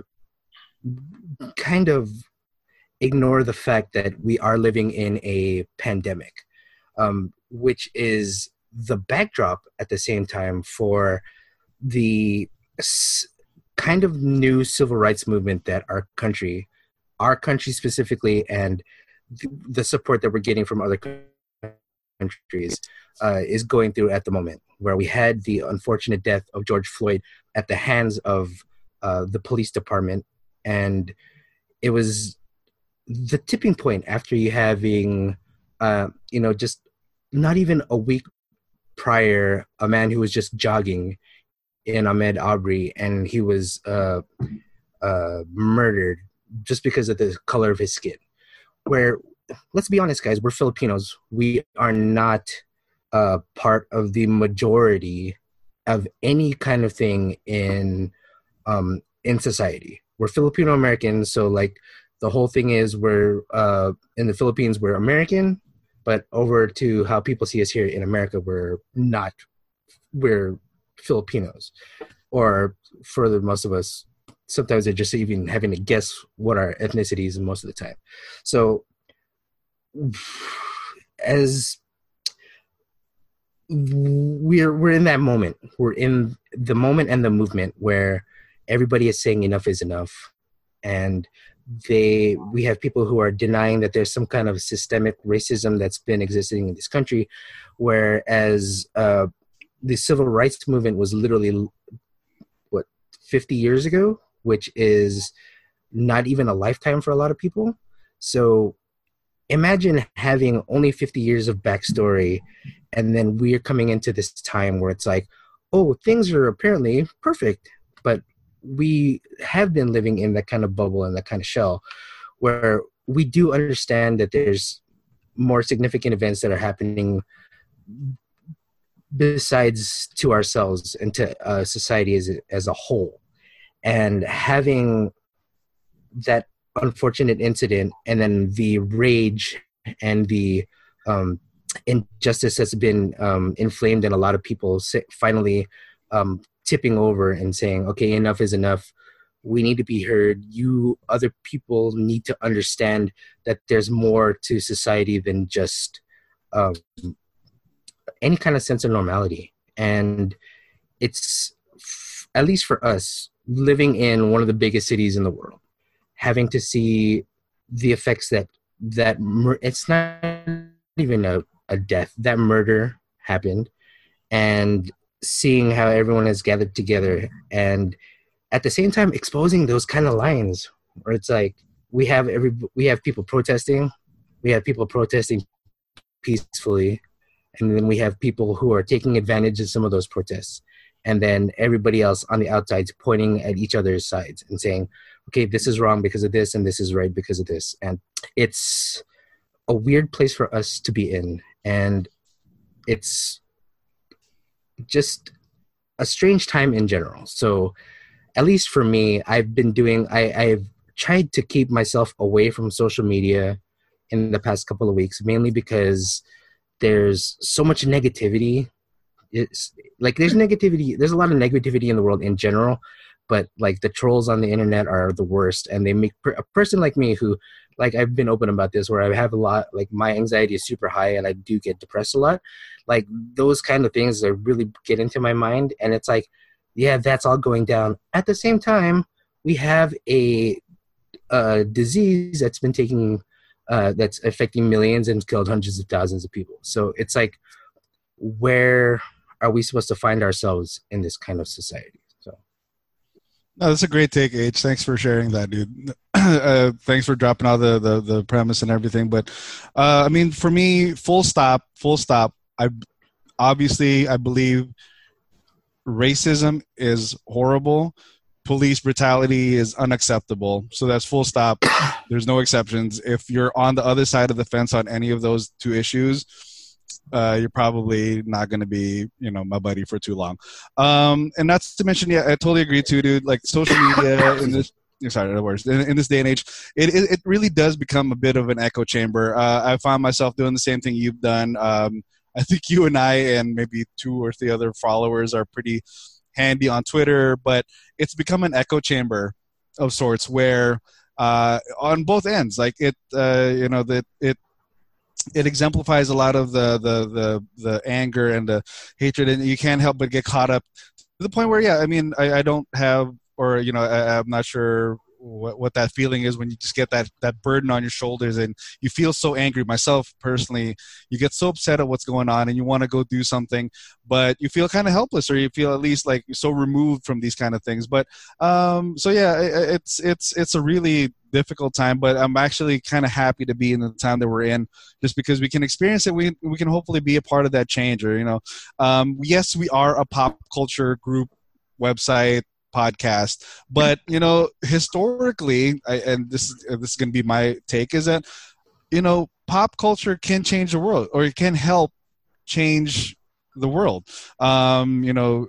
kind of ignore the fact that we are living in a pandemic, um, which is the backdrop at the same time for the s- kind of new civil rights movement that our country, our country specifically, and th- the support that we're getting from other countries uh, is going through at the moment, where we had the unfortunate death of George Floyd at the hands of uh, the police department. And it was the tipping point after you having, uh, you know, just not even a week prior, a man who was just jogging in Ahmaud Arbery, and he was uh, uh, murdered just because of the color of his skin. Where, let's be honest, guys, we're Filipinos. We are not uh, part of the majority of any kind of thing in um, in society. We're Filipino Americans, so like the whole thing is we're uh, in the Philippines, we're American, but over to how people see us here in America, we're not. We're Filipinos, or for the most of us, sometimes they're just even having to guess what our ethnicity is most of the time. So as we're we're in that moment, we're in the moment and the movement where everybody is saying enough is enough, and they we have people who are denying that there's some kind of systemic racism that's been existing in this country, whereas uh, the civil rights movement was literally what fifty years ago, which is not even a lifetime for a lot of people. So imagine having only fifty years of backstory, and then we're coming into this time where it's like, oh, things are apparently perfect, but we have been living in that kind of bubble and that kind of shell where we do understand that there's more significant events that are happening besides to ourselves and to uh, society as a, as a whole. And having that unfortunate incident and then the rage and the um, injustice that's been um, inflamed in a lot of people finally um, tipping over and saying, okay, enough is enough. We need to be heard. You other people need to understand that there's more to society than just um, any kind of sense of normality. And it's, at least for us, living in one of the biggest cities in the world, having to see the effects that, that mur- it's not even a, a death, that murder happened, and seeing how everyone has gathered together, and at the same time exposing those kind of lines where it's like we have every we have people protesting, we have people protesting peacefully, and then we have people who are taking advantage of some of those protests, and then everybody else on the outsides pointing at each other's sides and saying, okay, this is wrong because of this, and this is right because of this. And it's a weird place for us to be in, and it's just a strange time in general. So at least for me, I've been doing, I, I've tried to keep myself away from social media in the past couple of weeks, mainly because there's so much negativity. It's like there's negativity, there's a lot of negativity in the world in general, but like the trolls on the internet are the worst, and they make per- a person like me who, like, I've been open about this, where I have a lot, like my anxiety is super high and I do get depressed a lot. Like those kind of things that really get into my mind, and it's like, yeah, that's all going down. At the same time, we have a, a disease that's been taking, uh, that's affecting millions and killed hundreds of thousands of people. So it's like, where are we supposed to find ourselves in this kind of society? So,
No, that's a great take, H. Thanks for sharing that, dude. uh, thanks for dropping all the, the, the premise and everything. But, uh, I mean, for me, full stop, full stop. I obviously, I believe racism is horrible. Police brutality is unacceptable. So that's full stop. There's no exceptions. If you're on the other side of the fence on any of those two issues, uh, you're probably not going to be, you know, my buddy for too long. Um, and not to mention, yeah, I totally agree too, dude. Like social media in this, sorry, the worst. In, in this day and age, it, it it really does become a bit of an echo chamber. Uh, I found myself doing the same thing you've done. Um, I think you and I and maybe two or three other followers are pretty handy on Twitter, but it's become an echo chamber of sorts where uh, on both ends, like it, uh, you know, that it. It exemplifies a lot of the, the, the, the anger and the hatred, and you can't help but get caught up to the point where, yeah, I mean, I, I don't have, or, you know, I, I'm not sure what, what that feeling is when you just get that, that burden on your shoulders and you feel so angry. Myself, personally, you get so upset at what's going on and you want to go do something, but you feel kind of helpless, or you feel at least like so removed from these kind of things. But um, so, yeah, it, it's, it's, it's a really difficult time, but I'm actually kind of happy to be in the time that we're in, just because we can experience it. We we can hopefully be a part of that change, or, you know, um, yes, we are a pop culture group, website, podcast, but, you know, historically, I, and this this is going to be my take, is that, you know, pop culture can change the world, or it can help change the world. Um, you know.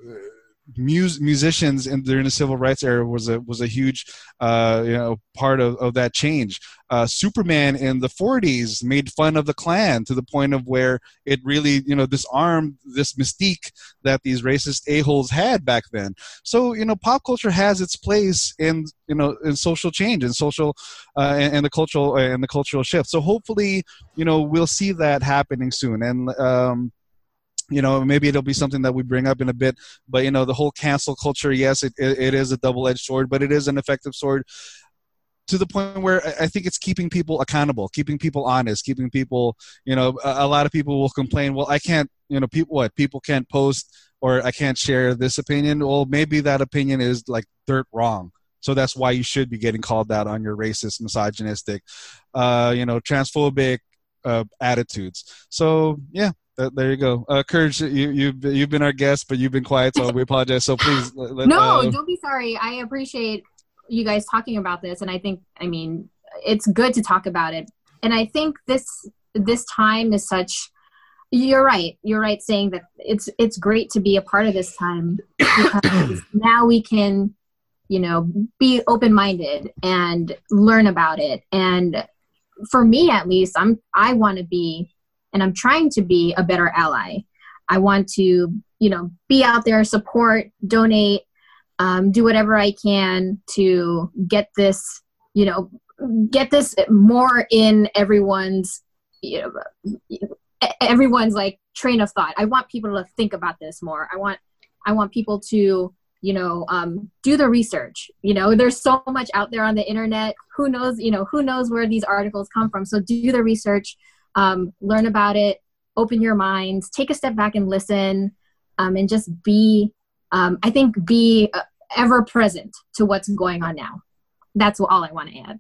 Mus- musicians in during the civil rights era was a was a huge uh, you know part of, of that change. Uh, Superman in the forties made fun of the Klan to the point of where it really you know disarmed this mystique that these racist a-holes had back then. So you know pop culture has its place in you know in social change and social uh, and, and the cultural and the cultural shift. So hopefully you know we'll see that happening soon. And um, you know, maybe it'll be something that we bring up in a bit, but, you know, the whole cancel culture, yes, it, it, it is a double-edged sword, but it is an effective sword to the point where I think it's keeping people accountable, keeping people honest, keeping people, you know, a, a lot of people will complain, well, I can't, you know, people, what, people can't post, or I can't share this opinion. Well, maybe that opinion is like dirt wrong. So that's why you should be getting called out on your racist, misogynistic, uh, you know, transphobic uh, attitudes. So, yeah. Uh, there you go. Uh, Courage, you, you've, you've been our guest, but you've been quiet, so we apologize. So please. Let,
no,
uh,
don't be sorry. I appreciate you guys talking about this. And I think, I mean, it's good to talk about it. And I think this this time is such, you're right. You're right saying that it's it's great to be a part of this time, because now we can, you know, be open-minded and learn about it. And for me, at least, I'm I want to be, and I'm trying to be a better ally. I want to, you know, be out there, support, donate, um, do whatever I can to get this, you know, get this more in everyone's, you know, everyone's like train of thought. I want people to think about this more. I want, I want people to, you know, um, do the research. You know, there's so much out there on the internet. Who knows, you know, who knows where these articles come from? So do the research. Um, learn about it, open your minds, take a step back and listen, um, and just be, um, I think, be uh, ever present to what's going on now. That's all I want to add.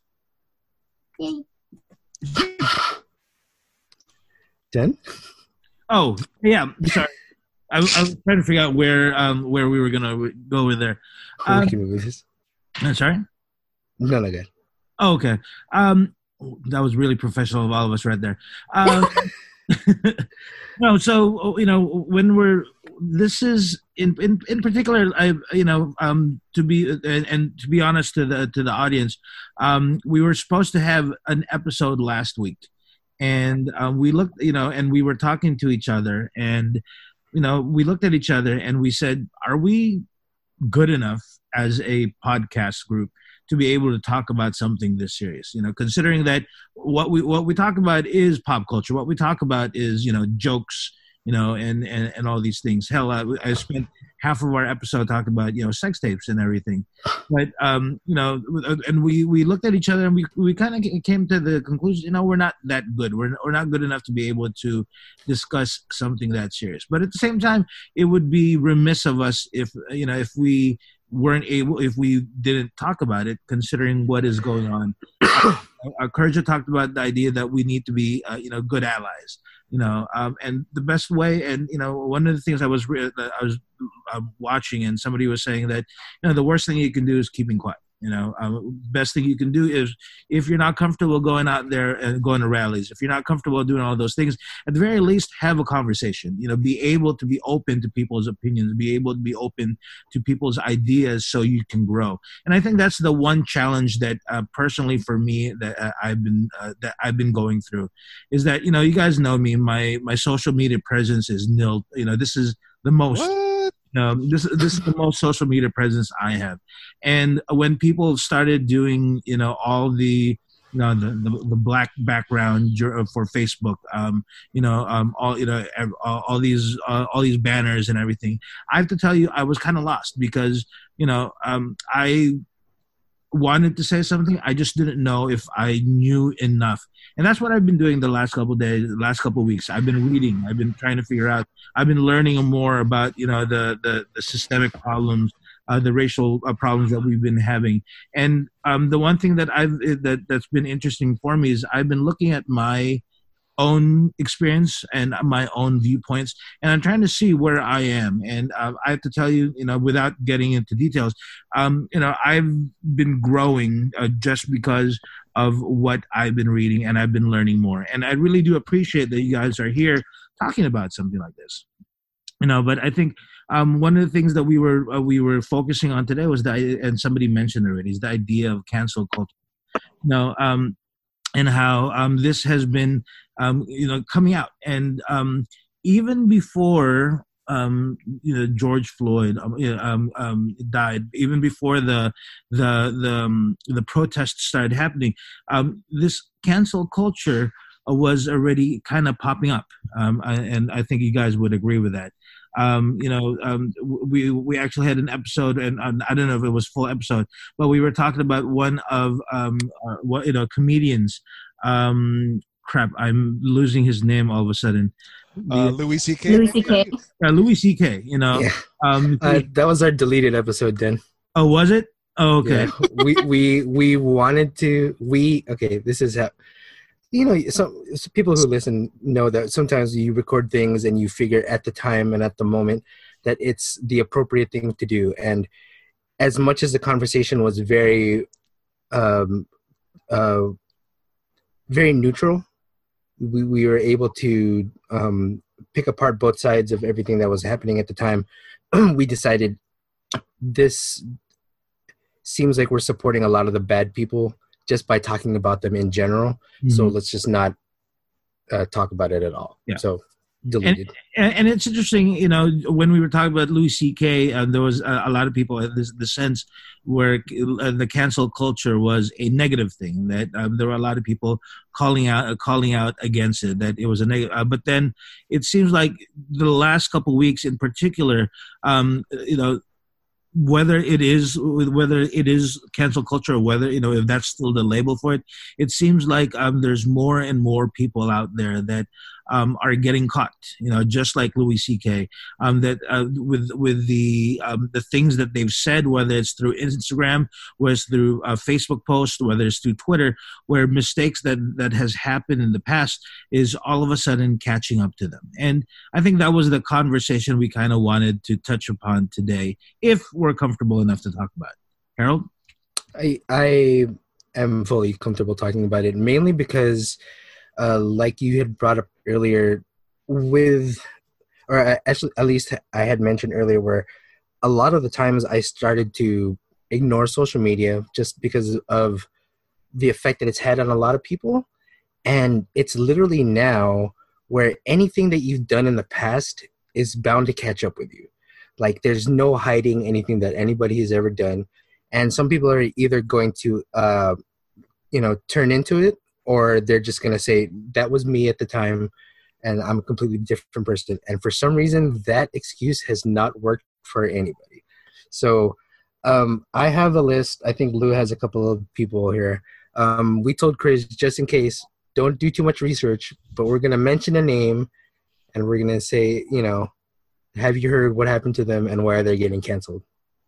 Yay.
Den?
Oh, yeah, sorry. I, I was trying to figure out where um, where we were going to go with there. Um, I'm sorry?
No, no, good.
Oh, okay. Um, that was really professional of all of us right there. Um, no, so you know when we're this is in in, in particular, I you know um, to be and, and to be honest to the to the audience, um, we were supposed to have an episode last week, and um, we looked you know and we were talking to each other, and you know we looked at each other and we said, are we good enough as a podcast group to be able to talk about something this serious, you know, considering that what we what we talk about is pop culture. What we talk about is, you know, jokes, you know, and, and, and all these things. Hell, I, I spent half of our episode talking about, you know, sex tapes and everything. But, um, you know, and we, we looked at each other and we we kind of came to the conclusion, you know, we're not that good. We're, we're not good enough to be able to discuss something that serious. But at the same time, it would be remiss of us if, you know, if we weren't able, if we didn't talk about it, considering what is going on. uh, Kurja talked about the idea that we need to be, uh, you know, good allies. You know, um, and the best way, and you know, one of the things I was re- I was uh, watching, and somebody was saying that, you know, the worst thing you can do is keeping quiet. You know, um, best thing you can do is, if you're not comfortable going out there and going to rallies, if you're not comfortable doing all those things, at the very least, have a conversation. You know, be able to be open to people's opinions, be able to be open to people's ideas, so you can grow. And I think that's the one challenge that, uh, personally for me, that uh, I've been uh, that I've been going through, is that, you know, you guys know me, my my social media presence is nil. You know, this is the most.
What?
Um, this this is the most social media presence I have, and when people started doing, you know, all the, you know, the the, the black background for Facebook, um, you know, um, all you know, all, all these uh, all these banners and everything, I have to tell you, I was kind of lost, because, you know, um, I wanted to say something, I just didn't know if I knew enough. And that's what I've been doing the last couple of days, the last couple of weeks. I've been reading. I've been trying to figure out. I've been learning more about, you know, the the, the systemic problems, uh, the racial uh, problems that we've been having. And um, the one thing that I've that that's been interesting for me is I've been looking at my own experience and my own viewpoints, and I'm trying to see where I am. And uh, I have to tell you, you know, without getting into details, um, you know, I've been growing uh, just because of what I've been reading, and I've been learning more. And I really do appreciate that you guys are here talking about something like this. You know, but I think um, one of the things that we were uh, we were focusing on today was the, and somebody mentioned already, is the idea of cancel culture. You know, um, and how um, this has been, um, you know, coming out. And um, even before, um, you know, George Floyd um, you know, um, um, died, even before the the the, um, the protests started happening, um, this cancel culture uh, was already kind of popping up. Um, and I think you guys would agree with that. Um, you know, um, we we actually had an episode, and um, I don't know if it was full episode, but we were talking about one of um, uh, what you know comedians. Um, crap, I'm losing his name all of a sudden.
Uh, Louis C K.
Louis C K.
Uh, Louis C K. You know,
Yeah.
um,
Uh, that was our deleted episode, then.
oh, was it? Oh, okay.
Yeah. we we we wanted to. We okay. This is how. You know, some, some people who listen know that sometimes you record things and you figure at the time and at the moment that it's the appropriate thing to do. And as much as the conversation was very, um, uh, very neutral, we, we were able to um, pick apart both sides of everything that was happening at the time. We decided this seems like we're supporting a lot of the bad people just by talking about them in general. Mm-hmm. So let's just not uh, talk about it at all.
Yeah.
So deleted.
And, and it's interesting, you know, when we were talking about Louis C K, uh, there was a, a lot of people in this, the sense where uh, the cancel culture was a negative thing, that um, there were a lot of people calling out uh, calling out against it, that it was a negative. Uh, but then it seems like the last couple of weeks in particular, um, you know, whether it is whether it is cancel culture or whether, you know, if that's still the label for it, it seems like um, there's more and more people out there that um, are getting caught, you know, just like Louis C K, um, that uh, with with the um, the things that they've said, whether it's through Instagram, whether it's through a Facebook post, whether it's through Twitter, where mistakes that that has happened in the past is all of a sudden catching up to them. And I think that was the conversation we kind of wanted to touch upon today, if we're comfortable enough to talk about it. Harold?
I I am fully comfortable talking about it, mainly because uh, like you had brought up earlier with, or actually at least I had mentioned earlier, where a lot of the times I started to ignore social media just because of the effect that it's had on a lot of people. And it's literally now where anything that you've done in the past is bound to catch up with you. Like, there's no hiding anything that anybody has ever done. And some people are either going to, uh, you know, turn into it, or they're just going to say, that was me at the time, and I'm a completely different person. And for some reason, that excuse has not worked for anybody. So um, I have a list. I think Lou has a couple of people here. Um, we told Chris, just in case, don't do too much research, but we're going to mention a name, and we're going to say, you know, have you heard what happened to them and why are they getting canceled?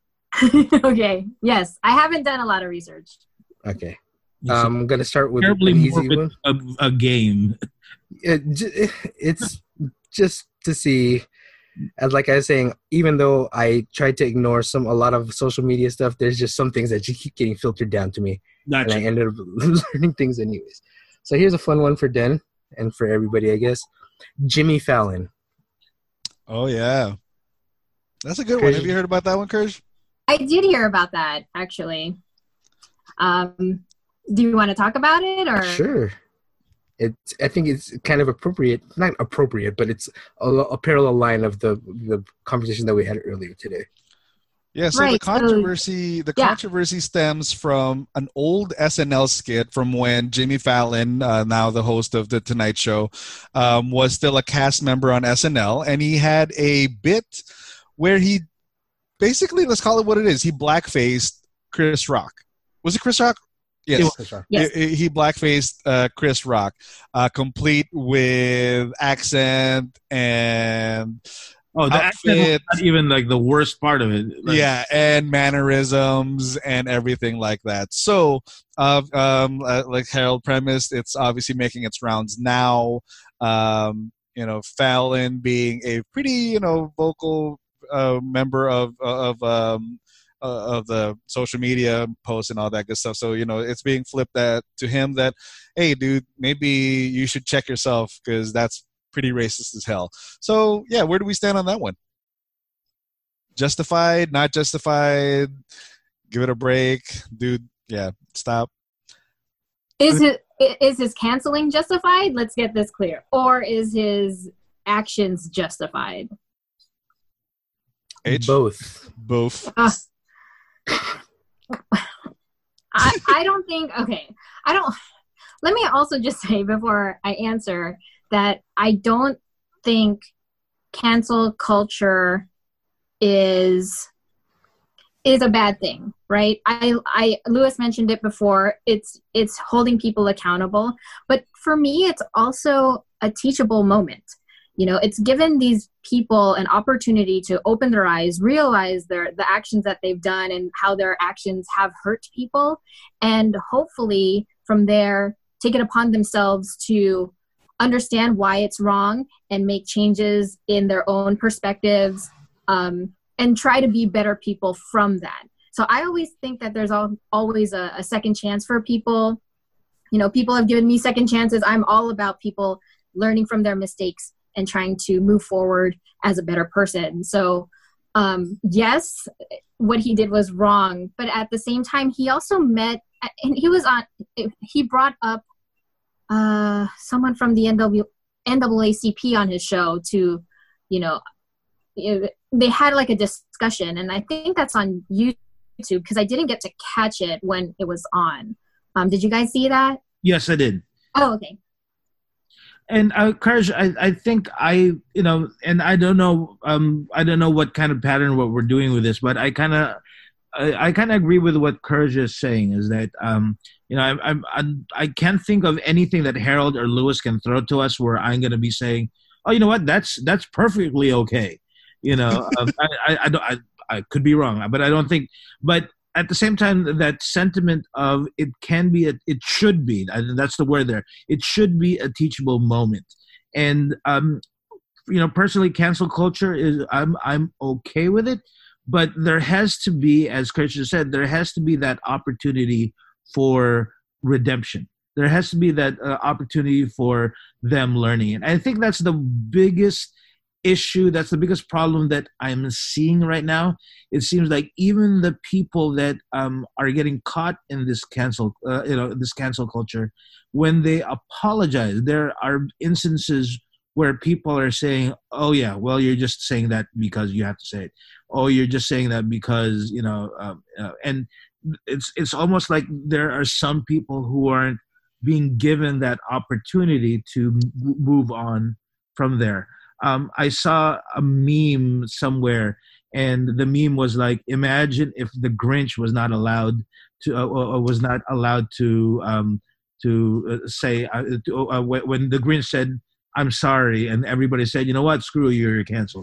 Okay. Yes, I haven't done a lot of research.
Okay.
You
Um, I'm gonna start with an
terribly
easy
morbid
one.
a, a game.
It, j- it's just to see, as like I was saying, even though I tried to ignore some a lot of social media stuff, there's just some things that just keep getting filtered down to me, and I
Gotcha.
ended up learning things anyways. So here's a fun one for Den and for everybody, I guess. Jimmy Fallon.
Oh yeah, that's a good one.
Courage.
Have you heard about that one, Courage?
I did hear about that actually. Um, do you want to talk about it or?
Sure. It's. I think it's kind of appropriate. Not appropriate, but it's a, a parallel line of the the conversation that we had earlier today.
Yeah, so the
Right, so-
controversy the
yeah.
controversy stems from an old S N L skit from when Jimmy Fallon, uh, now the host of the Tonight Show, um, was still a cast member on S N L, and he had a bit where he basically, let's call it what it is, he blackfaced Chris Rock. Was it Chris Rock? Yes.
That's right.
Yes.
He, he blackfaced uh, Chris Rock, uh, complete with accent and
Oh, the accent
outfit.
was not even like the worst part of it. Like,
Yeah, and mannerisms and everything like that. So, uh, um, uh, like Harold premised, it's obviously making its rounds now. Um, you know, Fallon being a pretty, you know, vocal uh, member of of um, uh, of the social media posts and all that good stuff. So, you know, it's being flipped at to him that, hey, dude, maybe you should check yourself because that's pretty racist as hell. So, yeah, where do we stand on that one? Justified, not justified, give it a break, dude. Yeah, stop.
Is it is his canceling justified? Let's get this clear. Or is his actions justified?
H?
Both.
Both.
Uh, I I don't think okay. I don't let me also just say before I answer that I don't think cancel culture is is a bad thing, right? I I Lewis mentioned it before. It's it's holding people accountable, but for me it's also a teachable moment. You know, it's given these people an opportunity to open their eyes, realize their the actions that they've done and how their actions have hurt people, and hopefully from there take it upon themselves to understand why it's wrong and make changes in their own perspectives, um, and try to be better people from that. So I always think that there's al- always a, a second chance for people. You know, people have given me second chances. I'm all about people learning from their mistakes and trying to move forward as a better person. So um, yes, what he did was wrong, but at the same time, he also met, and he was on, he brought up uh, someone from the N W N double A C P on his show to, you know, they had like a discussion, and I think that's on YouTube because I didn't get to catch it when it was on. Um, did you guys see that?
Yes, I did.
Oh, okay.
And uh, Courage, I, I think I, you know, and I don't know, um, I don't know what kind of pattern what we're doing with this, but I kind of, I, I kind of agree with what Courage is saying. Is that, um, you know, I, I, I, I can't think of anything that Harold or Lewis can throw to us where I'm going to be saying, oh, you know what, that's that's perfectly okay. You know, um, I, I, I, don't, I, I could be wrong, but I don't think, but. At the same time, that sentiment of it can be, a, it should be, and that's the word there, it should be a teachable moment. And, um, you know, personally, cancel culture is, I'm I'm okay with it, but there has to be, as Christian said, there has to be that opportunity for redemption. There has to be that uh, opportunity for them learning. And I think that's the biggest issue, that's the biggest problem that I'm seeing right now. It seems like even the people that um, are getting caught in this cancel, uh, you know, this cancel culture, when they apologize, there are instances where people are saying, "Oh yeah, well you're just saying that because you have to say it. Oh, you're just saying that because you know," um, uh, and it's it's almost like there are some people who aren't being given that opportunity to m- move on from there. Um, I saw a meme somewhere, and the meme was like, "Imagine if the Grinch was not allowed to, uh, uh, was not allowed to, um, to uh, say uh, to, uh, when the Grinch said, 'I'm sorry,' and everybody said, 'You know what? Screw you, you're canceled.'"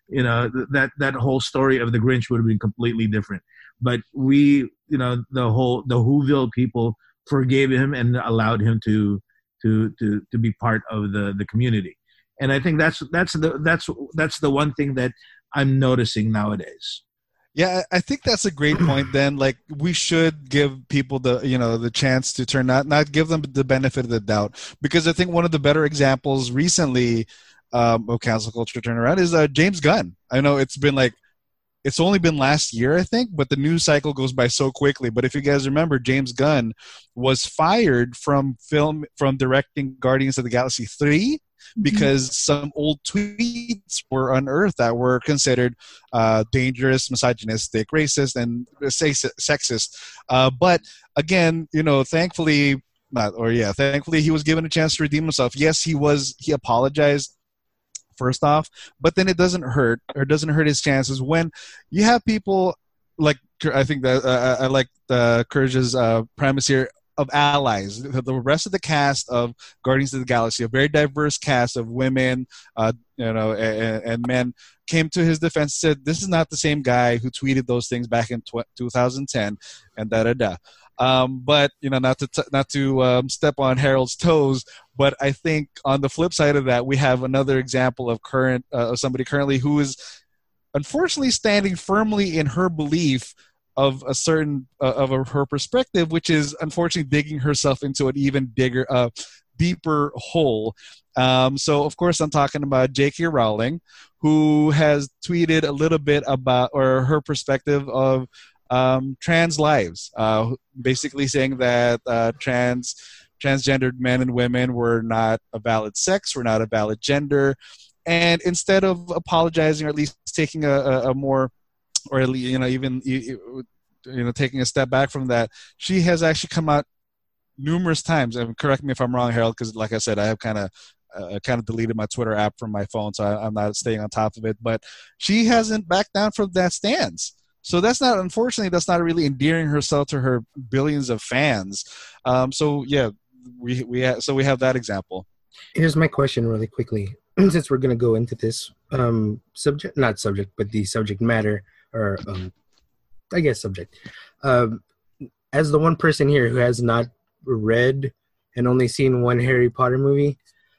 you know, th- that that whole story of the Grinch would have been completely different. But we, you know, the whole the Whoville people forgave him and allowed him to to to to be part of the the community. And I think that's that's the that's that's the one thing that I'm noticing nowadays.
Yeah, I think that's a great point. Then, like, we should give people the you know the chance to turn out, not give them the benefit of the doubt, because I think one of the better examples recently um, of cancel culture turnaround is uh, James Gunn. I know it's been like it's only been last year, I think, but the news cycle goes by so quickly. But if you guys remember, James Gunn was fired from film from directing Guardians of the Galaxy three. Because mm-hmm. some old tweets were unearthed that were considered uh, dangerous, misogynistic, racist, and sexist. Uh, but again, you know, thankfully, not or yeah, thankfully he was given a chance to redeem himself. Yes, he was. He apologized first off, but then it doesn't hurt or doesn't hurt his chances when you have people like I think that uh, I like the Kurj's uh, premise here. Of allies, the rest of the cast of Guardians of the Galaxy, a very diverse cast of women, uh, you know, and, and men, came to his defense and said, "This is not the same guy who tweeted those things back in tw- twenty ten," and da da da. Um, but you know, not to t- not to um, step on Harold's toes, but I think on the flip side of that, we have another example of current uh, of somebody currently who is unfortunately standing firmly in her belief of a certain uh, of a, her perspective, which is unfortunately digging herself into an even bigger, uh, deeper hole. Um, so, of course, I'm talking about J K. Rowling, who has tweeted a little bit about or her perspective of um, trans lives, uh, basically saying that uh, trans transgendered men and women were not a valid sex, were not a valid gender, and instead of apologizing or at least taking a, a, a more or at least, you know, even you know, taking a step back from that, she has actually come out numerous times. And correct me if I'm wrong, Harold, because like I said, I have kind of uh, kind of deleted my Twitter app from my phone, so I, I'm not staying on top of it. But she hasn't backed down from that stance. So that's not, unfortunately, that's not really endearing herself to her billions of fans. Um, so yeah, we we ha- so we have that example.
Here's my question, really quickly, since we're gonna go into this um, subject, not subject, but the subject matter. Or um, I guess subject. Um, as the one person here who has not read and only seen one Harry Potter movie,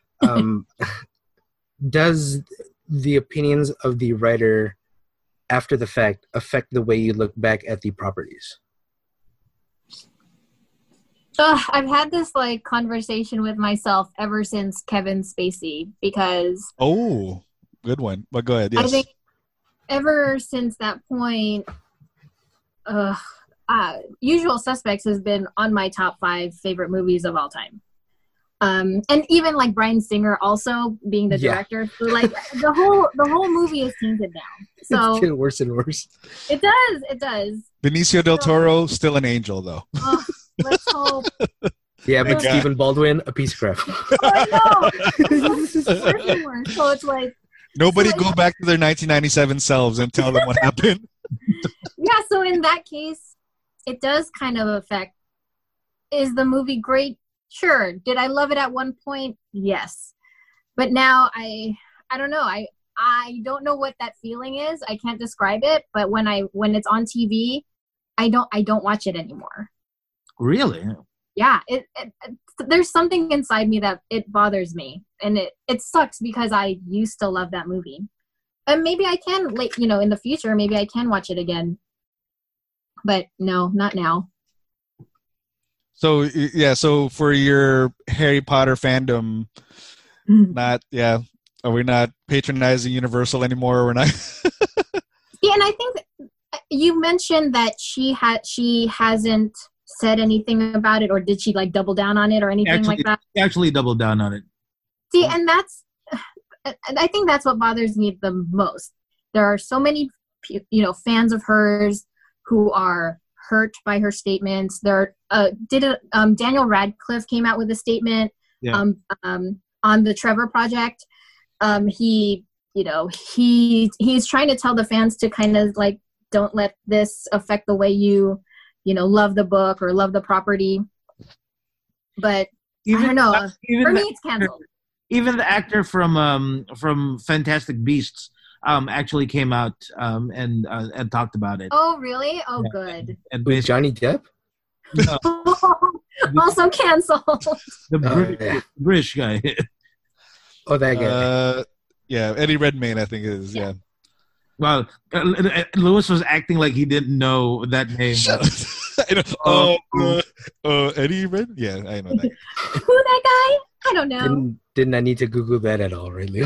um, does the opinions of the writer after the fact affect the way you look back at the properties?
Uh, I've had this like conversation with myself ever since Kevin Spacey because
oh, good one. But go ahead. Yes.
I think. Ever since that point, uh, uh, Usual Suspects has been on my top five favorite movies of all time. Um, and even like Bryan Singer also being the director, yeah. So like the whole the whole movie is tainted now. So
it's getting worse and worse.
It does, it does.
Benicio del Toro, so, still an angel though.
Uh, let's hope.
Yeah, but Stephen Baldwin, a piece of crap.
Oh, I know. It's worse and worse. So it's like.
Nobody
so
go
like,
back to their nineteen ninety-seven selves and tell them what happened.
Yeah, so in that case, it does kind of affect. Is the movie great? Sure. Did I love it at one point? Yes. But now I I don't know. I I don't know what that feeling is. I can't describe it, but when I when it's on T V, I don't I don't watch it anymore.
Really?
Yeah, it, it, it there's something inside me that it bothers me, and it, it sucks because I used to love that movie. And maybe I can, like, you know, in the future, maybe I can watch it again. But no, not now.
So yeah, so for your Harry Potter fandom, not yeah, are we not patronizing Universal anymore? We're not.
Yeah, and I think that you mentioned that she had she hasn't said anything about it, or did she like double down on it or anything
actually,
like that?
Actually double down on it.
See, and that's, I think that's what bothers me the most. There are so many, you know, fans of hers who are hurt by her statements. There, uh, did a, um, Daniel Radcliffe came out with a statement
yeah.
um, um, on the Trevor Project. Um, he, you know, he he's trying to tell the fans to kind of like, don't let this affect the way you, you know, love the book or love the property. But even, I don't know. Even for me, it's canceled.
Even the actor from um, from Fantastic Beasts, um, actually came out um, and uh, and talked about it.
Oh, really? Oh,
Yeah.
good.
And
With Johnny Depp?
no,
Also canceled.
the
Oh,
British,
yeah.
British guy.
Oh, that guy.
Uh, yeah, Eddie Redmayne, I think it is. Yeah.
Well, uh, Lewis was acting like he didn't know that name.
I know. Oh, uh, uh, Eddie Red? Yeah, I know that.
Who that guy? I don't know.
didn't, didn't I need to Google that at all, really?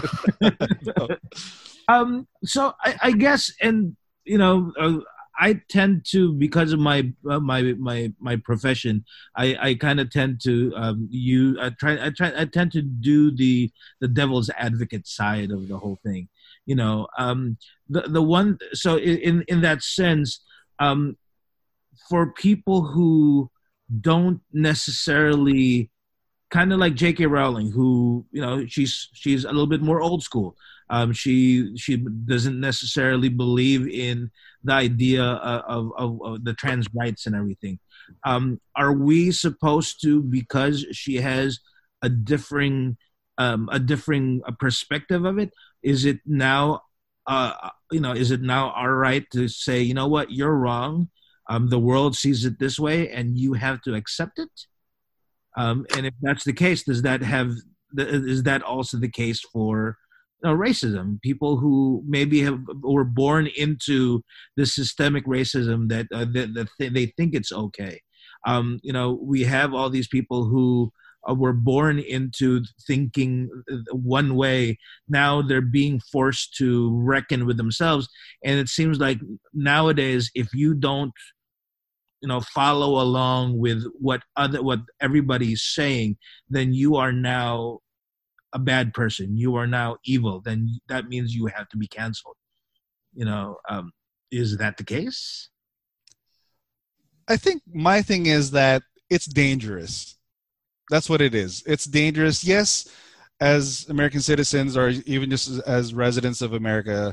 Um, so I, I guess, and you know, uh, I tend to, because of my uh, my my my profession, I, I kind of tend to um you I try I try I tend to do the the devil's advocate side of the whole thing. You know, um, the the one so in in that sense, um, for people who don't necessarily, kind of like J K Rowling, who, you know, she's she's a little bit more old school. Um, she she doesn't necessarily believe in the idea of, of, of the trans rights and everything. Um, are we supposed to, because she has a differing um, a differing perspective of it? Is it now uh, you know is it now our right to say, you know what, you're wrong? Um, the world sees it this way, and you have to accept it. Um, and if that's the case, does that have is that also the case for, you know, racism? People who maybe have were born into the systemic racism that uh, that, that th- they think it's okay. Um, you know, we have all these people who uh, were born into thinking one way. Now they're being forced to reckon with themselves, and it seems like nowadays, if you don't, you know, follow along with what other what everybody's saying, then you are now a bad person. You are now evil. Then that means you have to be canceled. You know, um, is that the case?
I think my thing is that it's dangerous. That's what it is. It's dangerous. Yes, as American citizens, or even just as, as residents of America,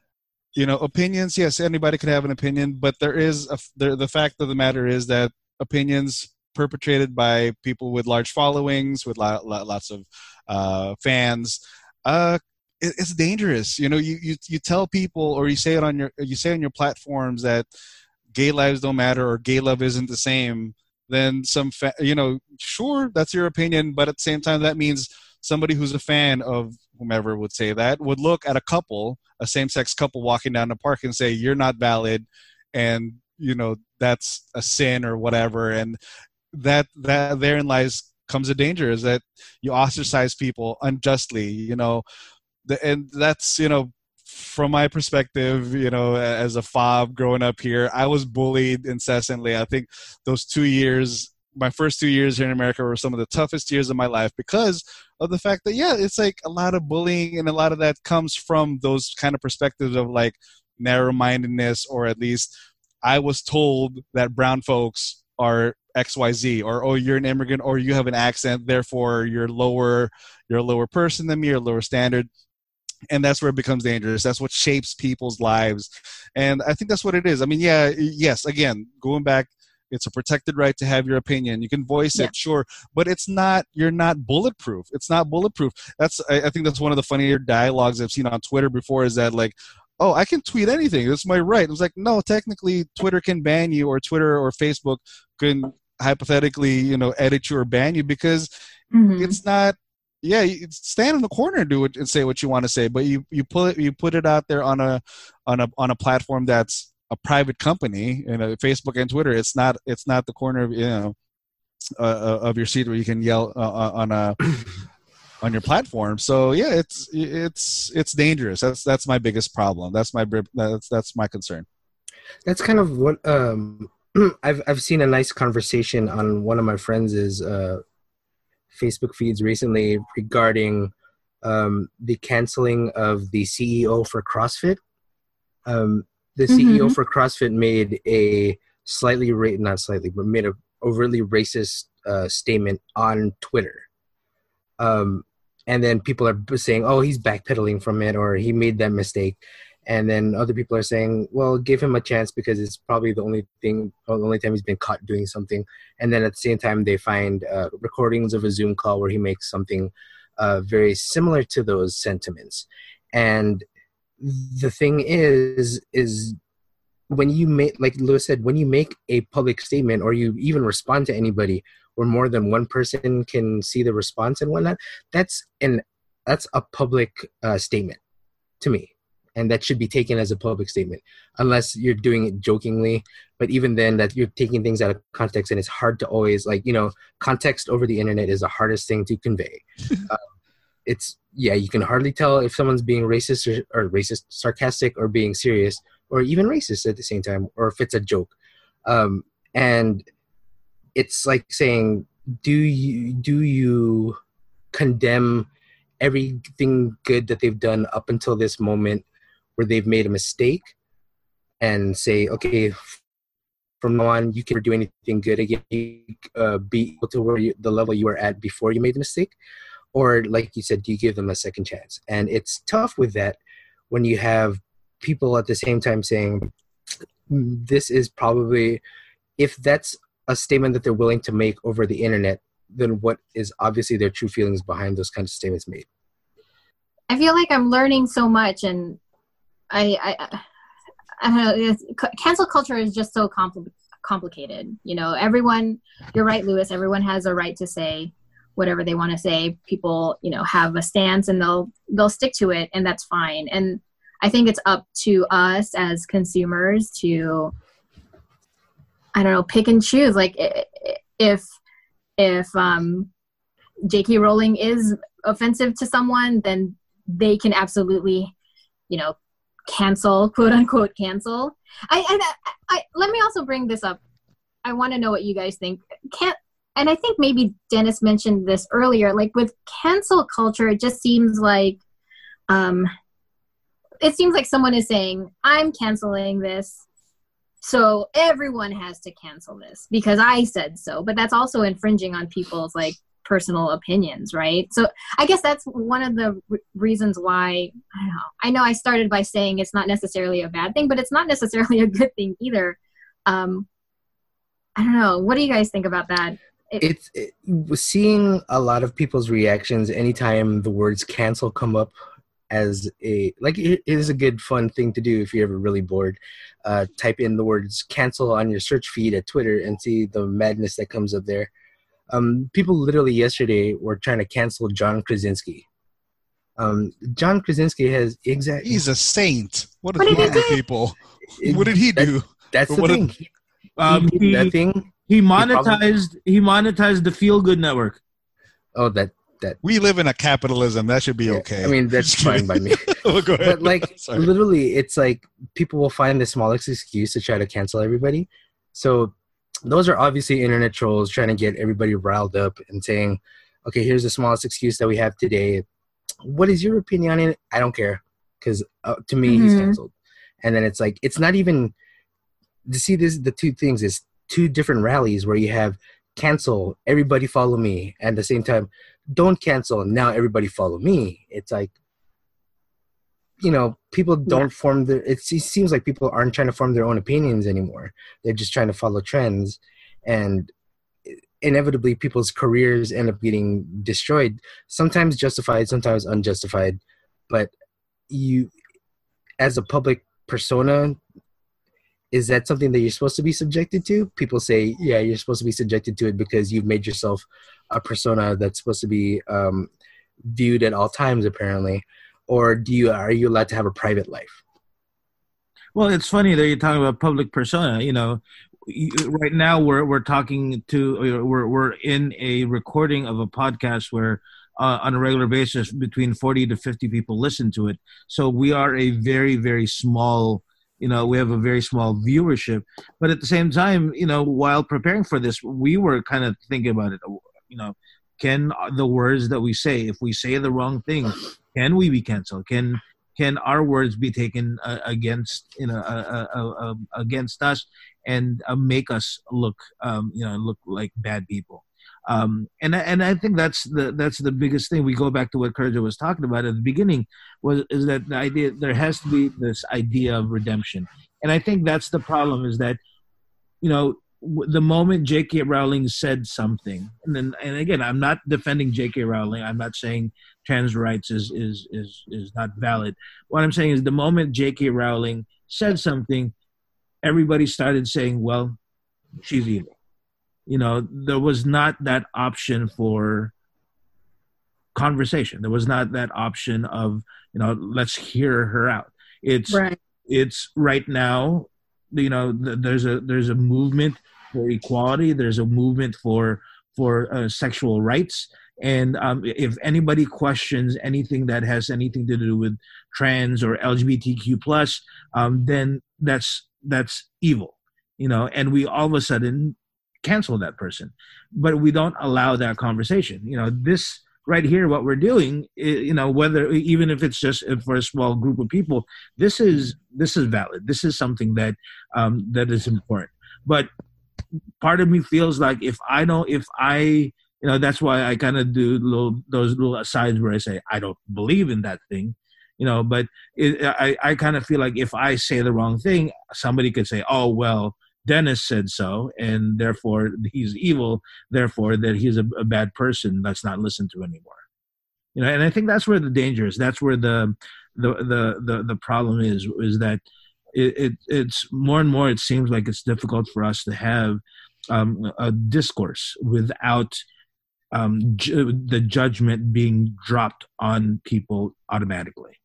you know, opinions, yes, anybody could have an opinion, but there is a, the, the fact of the matter is that opinions perpetrated by people with large followings, with lo- lo- lots of uh, fans, uh, it, it's dangerous. You know, you, you you tell people, or you say it on your you say on your platforms that gay lives don't matter or gay love isn't the same. Then some, fa- you know, sure, that's your opinion, but at the same time, that means somebody who's a fan of whomever would say that would look at a couple, a same-sex couple walking down the park and say, you're not valid, and, you know, that's a sin or whatever. And that that therein lies comes a danger, is that you ostracize people unjustly, you know, the, and that's, you know, from my perspective, you know, as a fob growing up here, I was bullied incessantly. I think those two years, my first two years here in America, were some of the toughest years of my life because of the fact that, yeah, it's like a lot of bullying, and a lot of that comes from those kind of perspectives of like narrow-mindedness, or at least I was told that brown folks are X Y Z, or, oh, you're an immigrant, or you have an accent, therefore you're lower, you're a lower person than me, or lower standard. And that's where it becomes dangerous. That's what shapes people's lives. And I think that's what it is. I mean, yeah, yes, again, going back, it's a protected right to have your opinion. You can voice
Yeah.
it, sure, but it's not, you're not bulletproof. It's not bulletproof. That's, I, I think that's one of the funnier dialogues I've seen on Twitter before, is that like, oh, I can tweet anything. It's my right. It was like, no, technically Twitter can ban you, or Twitter or Facebook can hypothetically, you know, edit you or ban you, because
Mhm.
it's not, yeah, you stand in the corner and do it and say what you want to say, but you, you put it, you put it out there on a, on a, on a platform that's a private company, you know, Facebook and Twitter. It's not, it's not the corner of, you know, uh, of your seat where you can yell uh, on a, on your platform. So yeah, it's, it's, it's dangerous. That's, that's my biggest problem. That's my, that's, that's my concern.
That's kind of what um, I've I've seen a nice conversation on one of my friends' uh, Facebook feeds recently regarding um, the canceling of the C E O for CrossFit. Um, the
Mhm.
C E O for CrossFit made a slightly ra- not slightly, but made a overtly racist uh, statement on Twitter. Um, and then people are saying, "Oh, he's backpedaling from it," or "He made that mistake." And then other people are saying, well, give him a chance because it's probably the only thing, the only time he's been caught doing something. And then at the same time, they find uh, recordings of a Zoom call where he makes something uh, very similar to those sentiments. And the thing is, is when you make, like Lewis said, when you make a public statement or you even respond to anybody where more than one person can see the response and whatnot, that's an that's a public uh, statement to me. And that should be taken as a public statement, unless you're doing it jokingly. But even then, that you're taking things out of context, and it's hard to always, like, you know, context over the internet is the hardest thing to convey. uh, it's, yeah, you can hardly tell if someone's being racist or, or racist, sarcastic, or being serious, or even racist at the same time, or if it's a joke. Um, and it's like saying, do you do you condemn everything good that they've done up until this moment, where they've made a mistake, and say, okay, from now on, you can never do anything good again, uh, be equal to where you, the level you were at before you made the mistake? Or, like you said, do you give them a second chance? And it's tough with that when you have people at the same time saying, this is probably, if that's a statement that they're willing to make over the internet, then what is obviously their true feelings behind those kinds of statements made?
I feel like I'm learning so much, and I, I, I don't know. It's, cancel culture is just so compl- complicated. You know, everyone. You're right, Lewis. Everyone has a right to say whatever they want to say. People, you know, have a stance, and they'll they'll stick to it, and that's fine. And I think it's up to us as consumers to, I don't know, pick and choose. Like, if if um, J K Rowling is offensive to someone, then they can absolutely, you know, cancel, quote unquote, cancel. I, I, I, let me also bring this up. I want to know what you guys think. Can't, and I think maybe Dennis mentioned this earlier, like with cancel culture, it just seems like, um, it seems like someone is saying, I'm canceling this, so everyone has to cancel this because I said so. But that's also infringing on people's, like, personal opinions, right? So I guess that's one of the re- reasons why, I don't know, I know I started by saying it's not necessarily a bad thing, but it's not necessarily a good thing either. Um, I don't know. What do you guys think about that? It,
it's it, seeing a lot of people's reactions anytime the words cancel come up as a, like, it is a good fun thing to do if you're ever really bored. Uh, type in the words cancel on your search feed at Twitter and see the madness that comes up there. Um, people literally yesterday were trying to cancel John Krasinski. Um, John Krasinski has exactly.
He's a saint. What is
What did
wrong
he
with
do?
people? What did he do?
That's
Or
the
what
thing.
did-
Um,
he,
he,
did nothing.
he
probably-
monetized. He monetized the Feel Good Network.
Oh, that that.
We live in a capitalism. That should be
yeah,
okay.
I mean, that's
Just
fine
kidding.
by me.
Oh, go ahead.
But like,
Sorry.
literally, it's like people will find the smallest excuse to try to cancel everybody. So those are obviously internet trolls trying to get everybody riled up and saying, okay, here's the smallest excuse that we have today. What is your opinion on it? I don't care, because uh, to me, he's
Mhm.
canceled. And then it's like, it's not even, to see this, the two things is two different rallies where you have cancel, everybody follow me, and at the same time, don't cancel, now everybody follow me. It's like, you know, people don't
Yeah.
form their, it se- seems like people aren't trying to form their own opinions anymore. They're just trying to follow trends, and inevitably people's careers end up getting destroyed, sometimes justified, sometimes unjustified. But you, as a public persona, is that something that you're supposed to be subjected to? People say, yeah, you're supposed to be subjected to it because you've made yourself a persona that's supposed to be um, viewed at all times, apparently. Or do you are you allowed to have a private life?
Well, it's funny that you're talking about public persona. You know, you- right now we're we're talking to we're we're in a recording of a podcast where uh, on a regular basis between forty to fifty people listen to it. So we are a very very small. You know, we have a very small viewership, but at the same time, you know, while preparing for this, we were kind of thinking about it. You know, can the words that we say, if we say the wrong thing, can we be canceled? Can can our words be taken uh, against you know uh, uh, uh, against us and uh, make us look um, you know look like bad people? Um, and I- and I think that's the that's the biggest thing. We go back to what Kurja was talking about at the beginning, was is that the idea there has to be this idea of redemption, and I think that's the problem. Is that you know w- the moment J K. Rowling said something, and then and again, I'm not defending J K. Rowling. I'm not saying trans rights is is is is not valid. What I'm saying is the moment J K. Rowling said something, everybody started saying, "Well, she's evil." You know, there was not that option for conversation. There was not that option of, you know, let's hear her out. It's
Right.
it's right now, you know, th- there's a there's a movement for equality. There's a movement for for uh, sexual rights. And um, if anybody questions anything that has anything to do with trans or L G B T Q plus, um, then that's that's evil, you know. And we all of a sudden cancel that person, but we don't allow that conversation. You know, this right here, what we're doing, you know, whether even if it's just for a small group of people, this is this is valid. This is something that um, that is important. But part of me feels like if I don't, if I You know, that's why I kind of do little those little asides where I say I don't believe in that thing, you know. But it, I I kind of feel like if I say the wrong thing, somebody could say, "Oh well, Dennis said so, and therefore he's evil. Therefore that he's a, a bad person. Let's not listen to anymore." You know, and I think that's where the danger is. That's where the the the the, the problem is. Is that it, it it's more and more. It seems like it's difficult for us to have um, a discourse without Um, ju- the judgment being dropped on people automatically.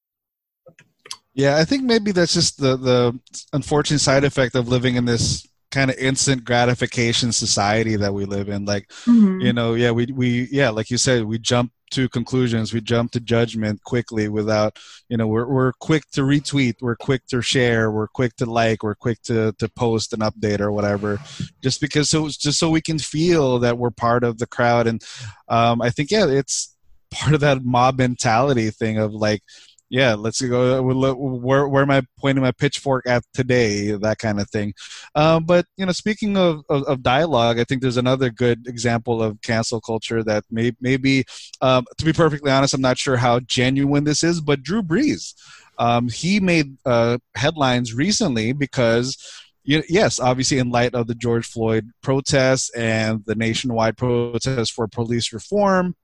Yeah, I think maybe that's just the the unfortunate side effect of living in this kind of instant gratification society that we live in. Like,
Mhm.
you know, yeah, we we yeah, like you said, we jump to conclusions, we jump to judgment quickly without, you know, we're we're quick to retweet, we're quick to share, we're quick to like, we're quick to to post an update or whatever, just because so just so we can feel that we're part of the crowd. And um, I think yeah, it's part of that mob mentality thing of like, yeah, let's go. Where where am I pointing my pitchfork at today? That kind of thing. Um, but you know, speaking of, of, of dialogue, I think there's another good example of cancel culture that may maybe, um, to be perfectly honest, I'm not sure how genuine this is. But Drew Brees, um, he made uh, headlines recently because. Yes, obviously, in light of the George Floyd protests and the nationwide protests for police reform.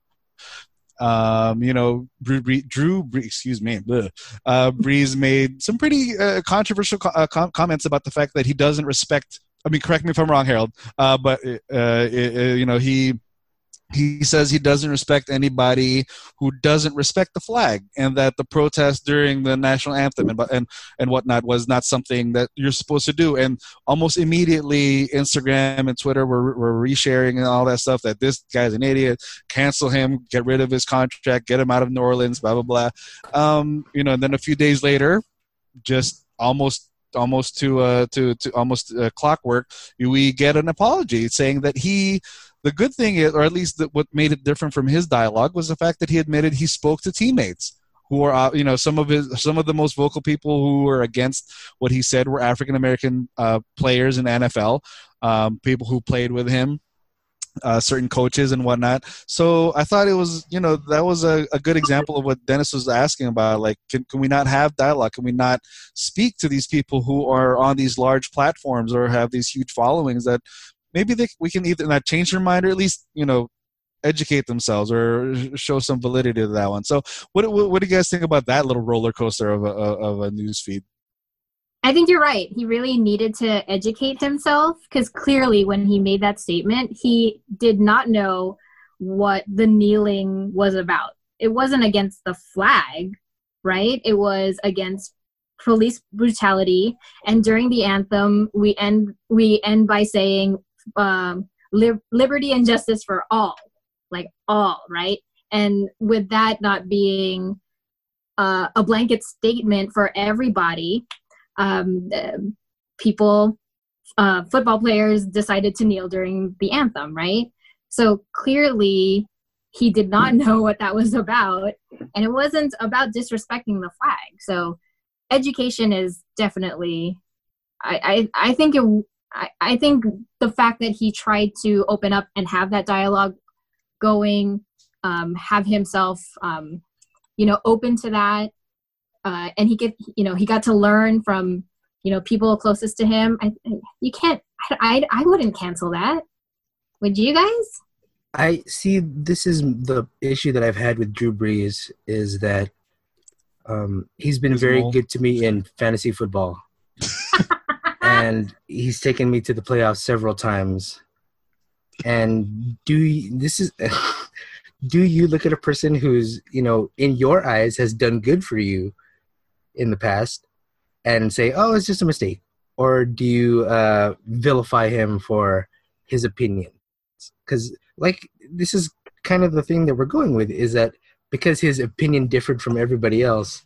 Um, you know, Drew, Drew, Drew excuse me, uh, Brees made some pretty uh, controversial co- uh, com- comments about the fact that he doesn't respect. I mean, correct me if I'm wrong, Harold. Uh, but uh, it, it, you know, he he says he doesn't respect anybody who doesn't respect the flag, and that the protest during the national anthem and and and whatnot was not something that you're supposed to do. And almost immediately, Instagram and Twitter were were resharing and all that stuff that this guy's an idiot, cancel him, get rid of his contract, get him out of New Orleans, blah blah blah. Um, you know, and then a few days later, just almost. almost to uh to to almost uh, clockwork, we get an apology saying that he. The good thing is, or at least the, what made it different from his dialogue, was the fact that he admitted he spoke to teammates who are, uh, you know, some of his, some of the most vocal people who were against what he said were African American uh, players in the N F L, um, people who played with him, uh, certain coaches and whatnot. So I thought it was, you know, that was a, a good example of what Dennis was asking about. Like, can, can we not have dialogue? Can we not speak to these people who are on these large platforms or have these huge followings that maybe they, we can either not change their mind or at least, you know, educate themselves or show some validity to that one. So what, what, what do you guys think about that little roller coaster of a, of a news feed?
I think you're right. He really needed to educate himself because clearly when he made that statement, he did not know what the kneeling was about. It wasn't against the flag, right? It was against police brutality. And during the anthem, we end we end by saying um, li- liberty and justice for all, like all, right? And with that not being uh, a blanket statement for everybody, um, people, uh, football players decided to kneel during the anthem, right? So clearly he did not know what that was about, and it wasn't about disrespecting the flag. So education is definitely, I, I, I think it, I, I think the fact that he tried to open up and have that dialogue going, um, have himself, um, you know, open to that, uh, and he get, you know, he got to learn from, you know, people closest to him. I, you can't I, I, I wouldn't cancel that. Would you guys?
I see. This is the issue that I've had with Drew Brees is that um, he's been very
Dismal.
good to me in fantasy football, and he's taken me to the playoffs several times. And do you, this is do you look at a person who's, you know, in your eyes has done good for you in the past and say, oh, it's just a mistake? Or do you uh, vilify him for his opinion? Because, like, this is kind of the thing that we're going with, is that because his opinion differed from everybody else,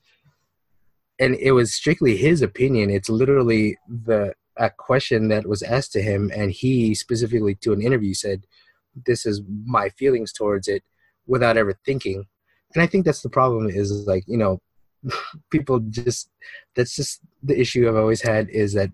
and it was strictly his opinion, it's literally the a question that was asked to him, and he specifically to an interview said, this is my feelings towards it, without ever thinking. And I think that's the problem, is like, you know, people just, that's just the issue I've always had, is that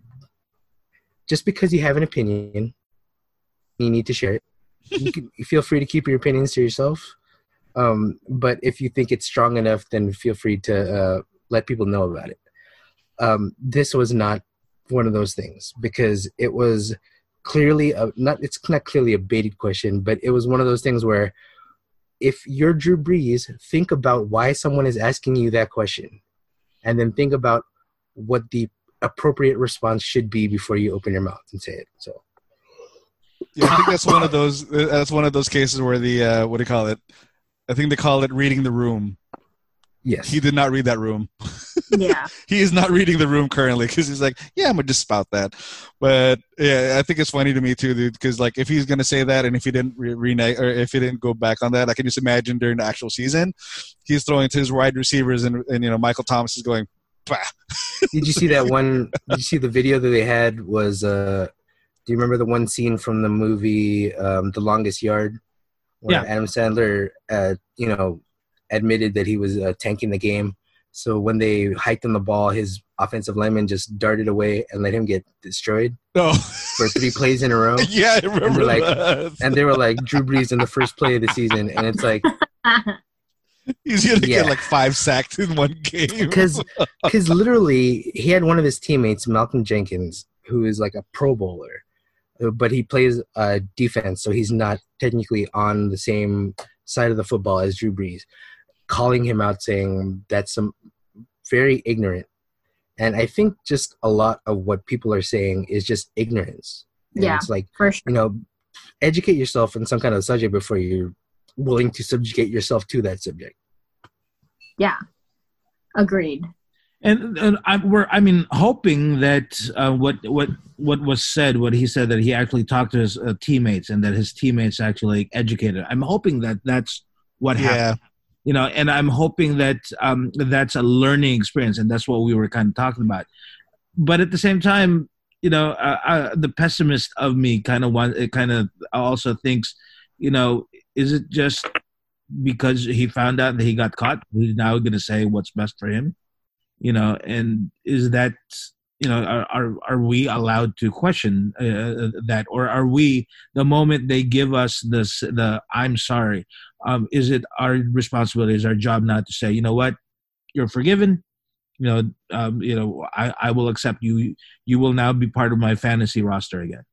just because you have an opinion, you need to share it. You can you feel free to keep your opinions to yourself. Um, but if you think it's strong enough, then feel free to uh, let people know about it. Um, this was not one of those things, because it was clearly a, not it's not clearly a baited question, but it was one of those things where if you're Drew Brees, think about why someone is asking you that question, and then think about what the appropriate response should be before you open your mouth and say it. So
Yeah, I think that's one of those. That's one of those cases where the uh, what do you call it? I think they call it reading the room.
yes,
He did not read that room.
Yeah.
He is not reading the room currently, because he's like, yeah, I'm gonna just spout that. But yeah, I think it's funny to me too, dude, because like if he's gonna say that, and if he didn't re- renege or if he didn't go back on that, I can just imagine during the actual season, he's throwing to his wide receivers, and and you know Michael Thomas is going, bah.
Did you see that one? Did you see the video that they had? Was uh, do you remember the one scene from the movie um, The Longest Yard, where
Yeah.
Adam Sandler, uh, you know, admitted that he was uh, tanking the game. So when they hiked on the ball, his offensive lineman just darted away and let him get destroyed
No.
for three plays in a row.
Yeah, I remember
like-
that.
And they were like, Drew Brees in the first play of the season, and it's like,
He's gonna
Yeah.
get like five sacks in one game.
because because literally he had one of his teammates, Malcolm Jenkins, who is like a Pro Bowler, uh, but he plays uh, defense, so he's not technically on the same side of the football as Drew Brees, calling him out, saying that's some very ignorant. And I think just a lot of what people are saying is just ignorance. And
Yeah.
it's like,
For sure.
you know, educate yourself in some kind of subject before you're willing to subjugate yourself to that subject.
Yeah. Agreed.
And, and I, we're, I mean, hoping that uh, what what what was said, what he said, that he actually talked to his uh, teammates, and that his teammates actually educated. I'm hoping that that's what happened.
Yeah.
You know, and I'm hoping that um, that's a learning experience, and that's what we were kind of talking about. But at the same time, you know, uh, uh, the pessimist of me kind of want, it kind of also thinks, you know, is it just because he found out that he got caught, he's now going to say what's best for him? You know, and is that, you know, are are, are we allowed to question uh, that, or are we, the moment they give us this, the I'm sorry, um, is it our responsibility, is our job now to say, you know what, you're forgiven, you know, um, you know, I, I will accept you, you will now be part of my fantasy roster again.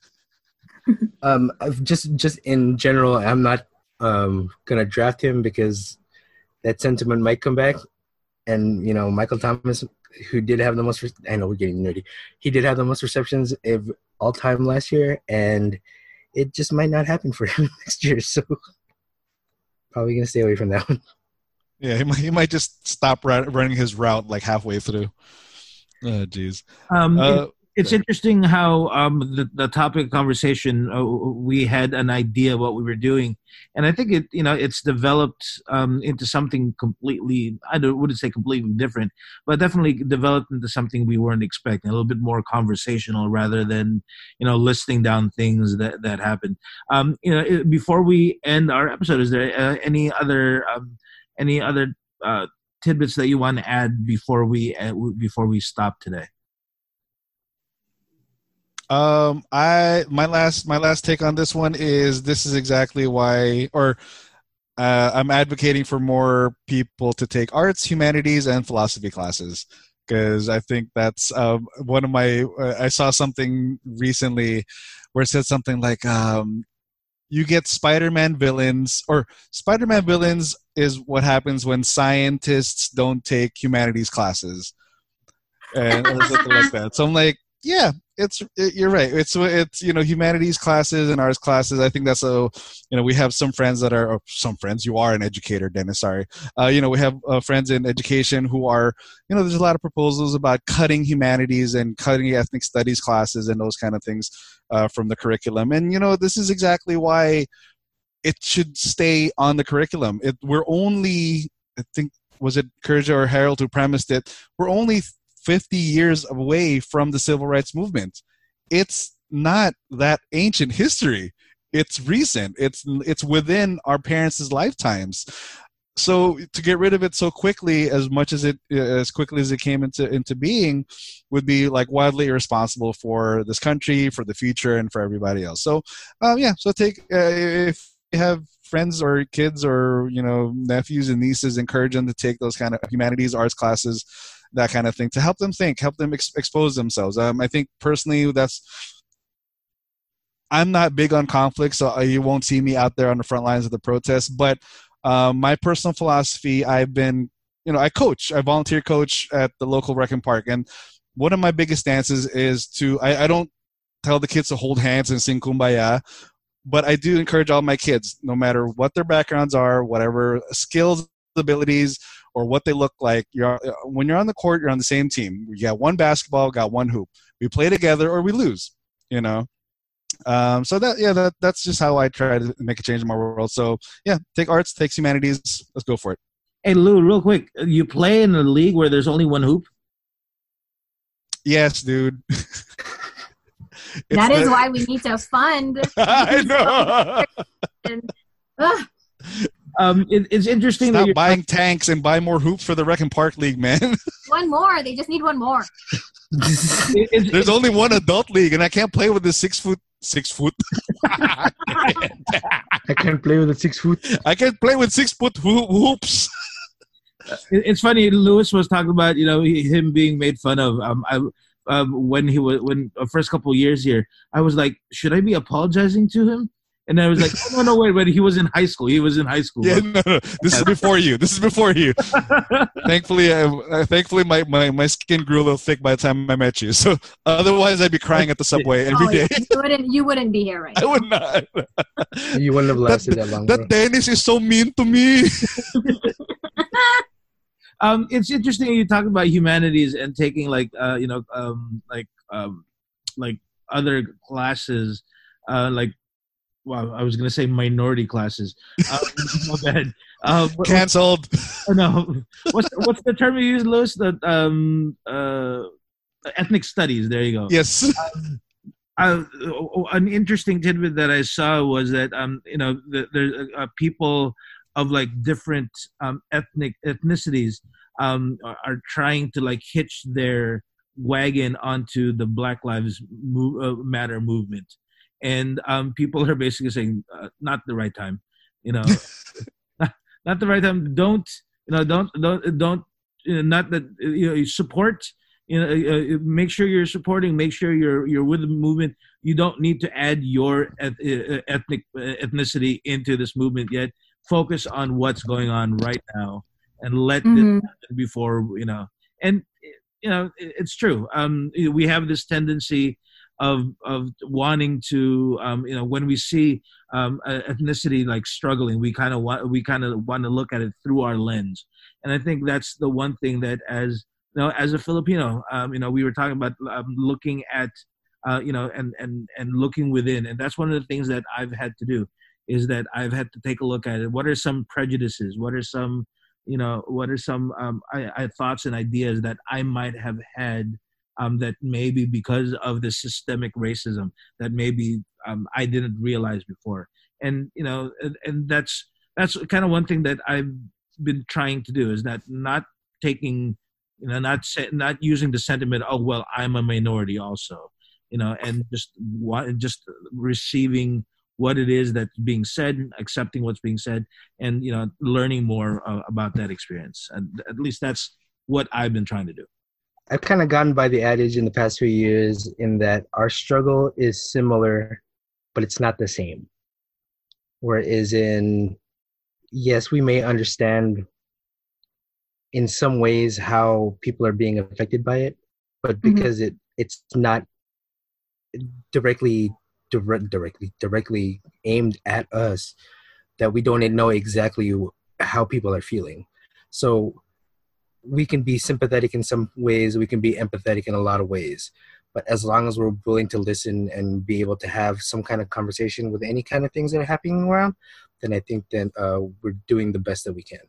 Um, I've just just in general, I'm not um gonna draft him because that sentiment might come back. And you know, Michael Thomas, who did have the most, re- I know we're getting nerdy. He did have the most receptions of all time last year, and it just might not happen for him next year. So probably gonna stay away from that one.
Yeah, he might, he might just stop ra- running his route like halfway through. Oh, jeez.
Um,
Uh,
It's interesting how um, the, the topic of conversation, uh, we had an idea of what we were doing. And I think it, you know, it's developed um, into something completely, I don't, wouldn't say completely different, but definitely developed into something we weren't expecting, a little bit more conversational rather than, you know, listing down things that, that happened. Um, you know, it- before we end our episode, is there uh, any other, um, any other uh, tidbits that you want to add before we, uh, before we stop today?
Um, I my last my last take on this one is this is exactly why, or uh, I'm advocating for more people to take arts, humanities, and philosophy classes, because I think that's um, one of my. Uh, I saw something recently where it said something like, um, "You get Spider-Man villains, or Spider-Man villains is what happens when scientists don't take humanities classes," and or something like that. So I'm like, yeah, it's it, you're right. It's it's you know humanities classes and arts classes. I think that's a you know we have some friends that are or some friends. You are an educator, Dennis. Sorry. Uh, you know we have uh, friends in education who are you know there's a lot of proposals about cutting humanities and cutting ethnic studies classes and those kind of things uh, from the curriculum. And you know this is exactly why it should stay on the curriculum. It we're only I think was it Courage or Harold who premised it. We're only fifty years away from the civil rights movement. It's not that ancient history. It's recent. It's it's within our parents' lifetimes. So to get rid of it so quickly, as much as it as quickly as it came into into being, would be like wildly irresponsible for this country, for the future, and for everybody else. So, um, yeah. So take uh, if you have friends or kids or you know nephews and nieces, encourage them to take those kind of humanities, arts classes, that kind of thing, to help them think, help them ex- expose themselves. Um, I think personally that's, I'm not big on conflict, so you won't see me out there on the front lines of the protests, but um, my personal philosophy, I've been, you know, I coach, I volunteer coach at the local rec and park, and one of my biggest stances is to, I, I don't tell the kids to hold hands and sing Kumbaya, but I do encourage all my kids, no matter what their backgrounds are, whatever skills, abilities, or what they look like, you're when you're on the court, you're on the same team. We got one basketball, got one hoop. We play together or we lose, you know. Um, so that yeah, that that's just how I try to make a change in my world. So yeah, take arts, take humanities. Let's go for it.
Hey Lou, real quick, you play in a league where there's only one hoop?
Yes, dude.
That is the, why we need to fund.
I know.
and, uh,
Um, it, it's interesting
Stop
that you're
buying tanks and buy more hoops for the Rec and Park League, man.
One more. They just need one more.
it, it's,
There's only one adult league, and I can't play with the six foot. Six foot.
I can't play with a six foot.
I can't play with six foot ho- hoops.
it, it's funny. Lewis was talking about you know him being made fun of. Um, I um when he was when the first couple of years here, I was like, should I be apologizing to him? And I was like, oh, no, no, wait, but he was in high school. He was in high school.
Yeah, no, no. This is before you. This is before you. thankfully, I, uh, thankfully, my, my, my skin grew a little thick by the time I met you. So otherwise, I'd be crying at the subway every
oh,
day.
Yeah. You wouldn't. You wouldn't be here right
I
now.
would not.
You wouldn't have lasted that, that long.
That bro. Dennis is so mean to me.
um, it's interesting you talk about humanities and taking like uh, you know um, like um, like other classes uh, like. Well, I was going to say minority classes. Um, my bad. Uh, what,
Cancelled.
What, no. What's what's the term you use, Lewis? The um uh ethnic studies. There you go.
Yes.
Um, uh, an interesting tidbit that I saw was that um you know the, there's uh, people of like different um ethnic ethnicities um are, are trying to like hitch their wagon onto the Black Lives Mo- uh, Matter movement. And um, people are basically saying, uh, not the right time, you know, not, not the right time. Don't, you know, don't, don't, don't, you know, not that, you know, you support, you know, uh, make sure you're supporting, make sure you're, you're with the movement. You don't need to add your eth- ethnic ethnicity into this movement yet. Focus on what's going on right now and let
mm-hmm.
it happen before, you know, and, you know, it's true. Um, we have this tendency of of wanting to um, you know when we see um, ethnicity like struggling, we kind of want we kind of want to look at it through our lens, and I think that's the one thing that as you know as a Filipino, um, you know we were talking about um, looking at uh, you know and and and looking within, and that's one of the things that I've had to do is that I've had to take a look at it. What are some prejudices? What are some you know what are some um, I, I, thoughts and ideas that I might have had. Um, that maybe because of the systemic racism that maybe um, I didn't realize before, and you know, and, and that's that's kind of one thing that I've been trying to do is that not taking, you know, not say, not using the sentiment, oh well, I'm a minority also, you know, and just just receiving what it is that's being said, accepting what's being said, and you know, learning more uh, about that experience, and at least that's what I've been trying to do.
I've kind of gotten by the adage in the past few years in that our struggle is similar, but it's not the same. Whereas in, yes, we may understand in some ways how people are being affected by it, but because mm-hmm. it it's not directly direct, directly directly aimed at us, that we don't know exactly how people are feeling. So we can be sympathetic in some ways, we can be empathetic in a lot of ways, but as long as we're willing to listen and be able to have some kind of conversation with any kind of things that are happening around, then I think that uh, we're doing the best that we can.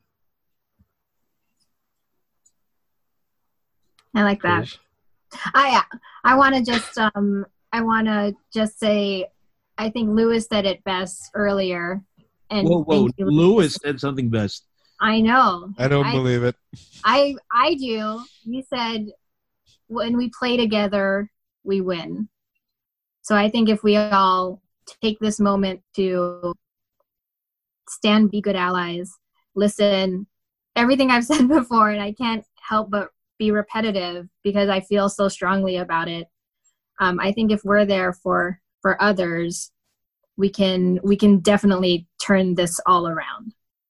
I like that. I I want to just um I want to just say, I think Lewis said it best earlier. And
whoa, whoa,
you,
Lewis said something best.
I know.
I don't
I,
believe it.
I I do. You said when we play together, we win. So I think if we all take this moment to stand, be good allies, listen, everything I've said before, and I can't help but be repetitive because I feel so strongly about it. Um, I think if we're there for for others, we can we can definitely turn this all around.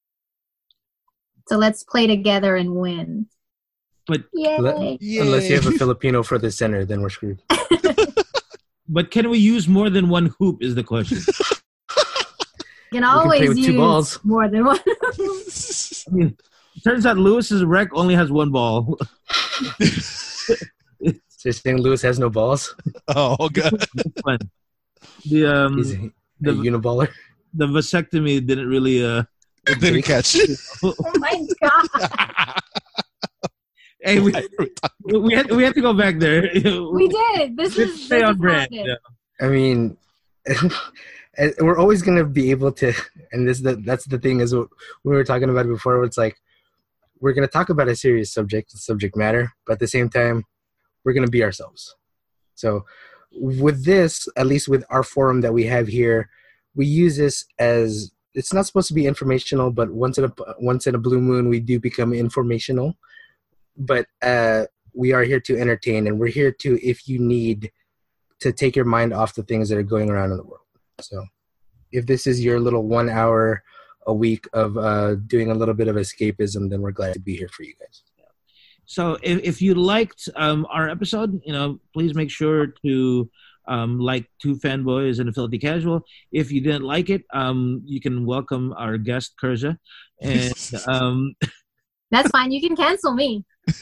So let's play together and win.
But
Yay.
Let,
Yay.
Unless you have a Filipino for the center, then we're screwed.
But can we use more than one hoop is the question.
You can always
can play with
use
two balls.
more than one.
I mean, it turns out Lewis's rec only has one ball.
So you're saying Lewis has no balls?
Oh, God.
The um
He's a,
the,
a uniballer?
The vasectomy didn't really uh
It didn't catch.
Oh my God.
Hey, we, we had we had to go back there.
We did. This is
stay
this
on
is
brand.
how it is.
Yeah.
I mean, we're always going to be able to, and this the, that's the thing is what we were talking about it before, where it's like, we're going to talk about a serious subject, subject matter, but at the same time, we're going to be ourselves. So with this, at least with our forum that we have here, we use this as, it's not supposed to be informational, but once in a, once in a blue moon, we do become informational. But uh, we are here to entertain, and we're here to, if you need to take your mind off the things that are going around in the world. So if this is your little one hour a week of uh, doing a little bit of escapism, then we're glad to be here for you guys.
So if, if you liked um, our episode, you know, please make sure to um, like Two Fanboys and a Filthy Casual. If you didn't like it, um, you can welcome our guest, Kerja. And um,
that's fine. You can cancel me.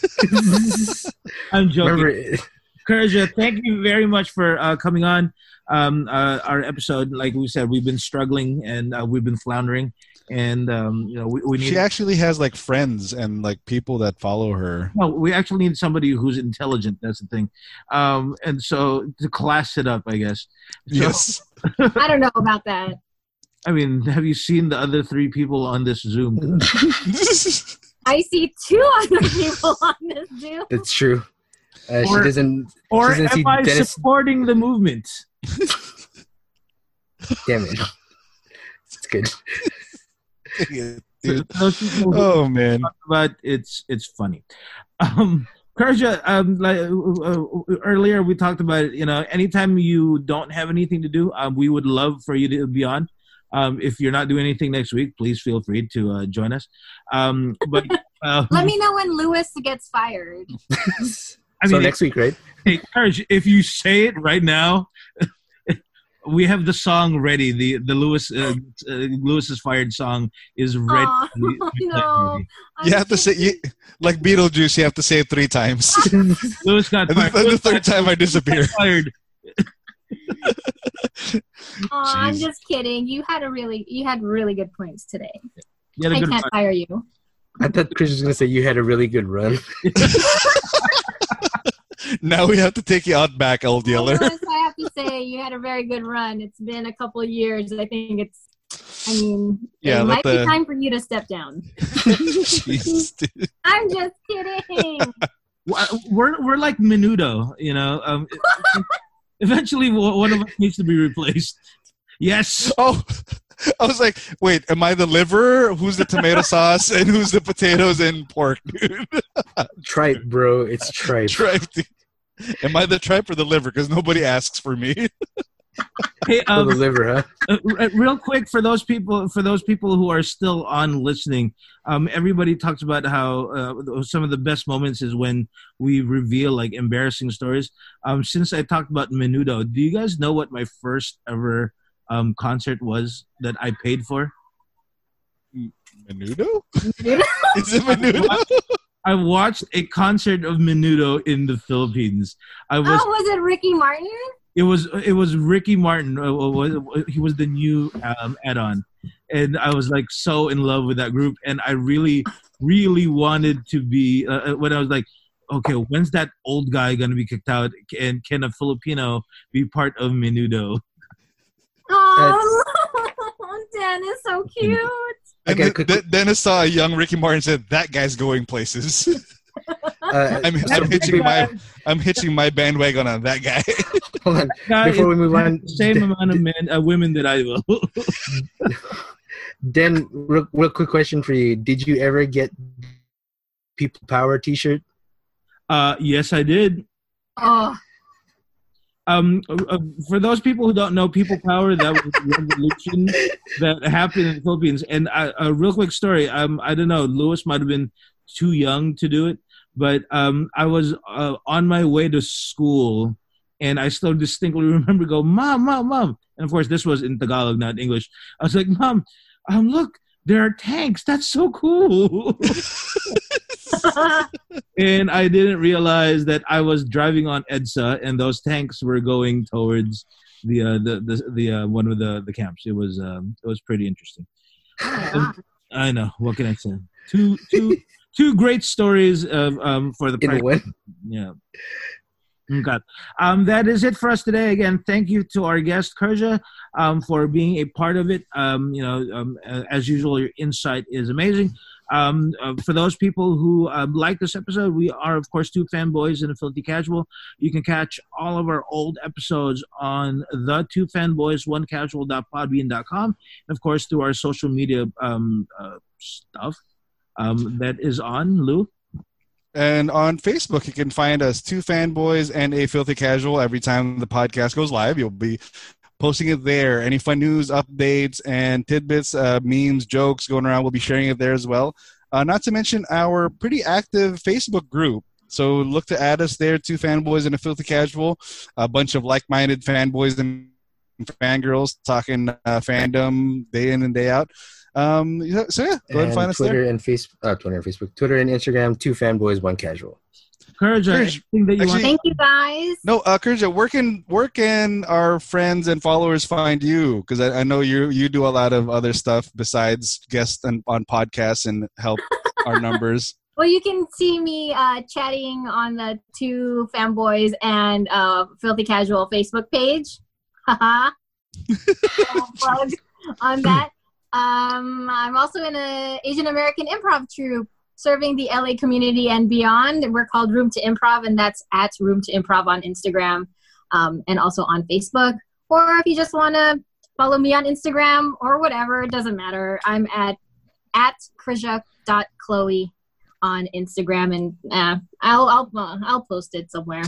I'm joking.
Remember,
Kerja, thank you very much for uh, coming on um, uh, our episode. Like we said, we've been struggling and uh, we've been floundering, and um, you know we, we need.
She actually has like friends and like people that follow her.
No, we actually need somebody who's intelligent. That's the thing, um, and so to class it up, I guess. So,
Yes.
I don't know about that.
I mean, have you seen the other three people on this Zoom?
I see two other people on this Zoom.
that's true. Uh,
Or-
she doesn't.
Or
she doesn't
am
see
I
Dennis.
supporting the movement?
Damn it! It's good.
For those people who
Oh man.
talk about it's it's funny. Um, Kerja, um, like uh, earlier we talked about, you know, anytime you don't have anything to do, um, we would love for you to be on. Um, if you're not doing anything next week, please feel free to uh, join us. Um, but uh,
Let me know when Lewis gets fired.
I
so
mean,
next week, right?
hey, Kerj, if you say it right now, we have the song ready. The the Lewis uh, uh, Lewis is fired song is ready.
Aw, no.
You have to say, you, like Beetlejuice, you have to say it three times.
Lewis got
And then
fired.
the
Lewis
third time I disappear.
got fired.
Aw, I'm
Jeez.
just kidding. You had a really, you had really good points today.
You had a
I
good
can't
run.
fire you.
I thought Chris was gonna say you had a really good run.
Now we have to take you out back, old yeller.
Lewis, I have to say you had a very good run. It's been a couple of years. I think it's. I mean,
Yeah,
it
let
might
the-
be time for you to step down.
Jeez, dude.
I'm just kidding.
We're we're like Menudo, you know. Um, eventually, one of us needs to be replaced. Yes.
Oh, I was like, wait, am I the liver? Who's the tomato sauce? And who's the potatoes and pork, dude?
Tripe, bro. It's tripe.
Tripe, dude. Am I the tripe or the liver? Because nobody asks for me.
Hey,
For
um,
the liver, huh?
uh, real quick for those people for those people who are still on listening, um, everybody talks about how uh, some of the best moments is when we reveal like embarrassing stories. Um, since I talked about Menudo, do you guys know what my first ever um, concert was that I paid for?
Menudo? Is it Menudo?
I watched a concert of Menudo in the Philippines. I was.
Oh, was it Ricky Martin?
It was it was Ricky Martin. Uh, was, he was the new um, add-on, and I was like so in love with that group. And I really, really wanted to be uh, when I was like, okay, when's that old guy gonna be kicked out? And can a Filipino be part of Menudo?
Oh, Dennis, so cute.
And
Okay,
then,
quick-
then Dennis saw a young Ricky Martin and said, that guy's going places.
Uh,
I'm,
so
I'm hitching
we-
my I'm hitching my bandwagon on that guy.
Hold on.
Guy
Before we
is
move on,
the same amount of men, uh, women that I will.
Den, real, real quick question for you. Did you ever get People Power t-shirt?
uh, yes, I did.
Oh,
Um, uh, for those people who don't know, People Power, that was the revolution that happened in the Philippines. And I, a real quick story. Um, I don't know, Lewis might have been too young to do it, but um, I was uh, on my way to school, and I still distinctly remember go, Mom, Mom, Mom. And of course, this was in Tagalog, not English. I was like, Mom, um, look, there are tanks. That's so cool. And I didn't realize that I was driving on EDSA, and those tanks were going towards the uh, the the, the uh, one of the, the camps. It was um, it was pretty interesting. And I know. What can I say? Two two two great stories of um for the
In a
price-
way.
Yeah. Okay. Um, that is it for us today. Again, thank you to our guest, Kerja, um, for being a part of it. Um, you know, um, as usual, your insight is amazing. Um, uh, for those people who uh, like this episode, we are, of course, two fanboys and a filthy casual. You can catch all of our old episodes on the two fanboys, one casual dot podbean dot com, and, of course, through our social media um, uh, stuff um, that is on, Lou.
And on Facebook, you can find us two fanboys and a filthy casual. Every time the podcast goes live, you'll be posting it there. Any fun news, updates, and tidbits, uh, memes, jokes going around, we'll be sharing it there as well. Uh, not to mention our pretty active Facebook group. So look to add us there, two fanboys and a filthy casual, a bunch of like-minded fanboys and fangirls talking uh, fandom day in and day out. Um, so yeah, go ahead and find us
Twitter
there.
and Facebook, uh, Twitter and Facebook, Twitter and Instagram, two fanboys, one casual.
Courage,
Courage.
anything that you
Actually-
thank you guys.
No, uh, Kerja, where can where can our friends and followers find you? Because I, I know you you do a lot of other stuff besides guest on, on podcasts and help our numbers.
Well, you can see me uh, chatting on the two fanboys and uh, filthy casual Facebook page. Haha. I'll plug on that. Um, I'm also in an Asian American improv troupe serving the L A community and beyond. We're called Room to Improv, and that's at Room to Improv on Instagram um, and also on Facebook. Or if you just want to follow me on Instagram or whatever, it doesn't matter. I'm at at krisha dot chloe on Instagram, and uh, I'll I'll uh, I'll post it somewhere.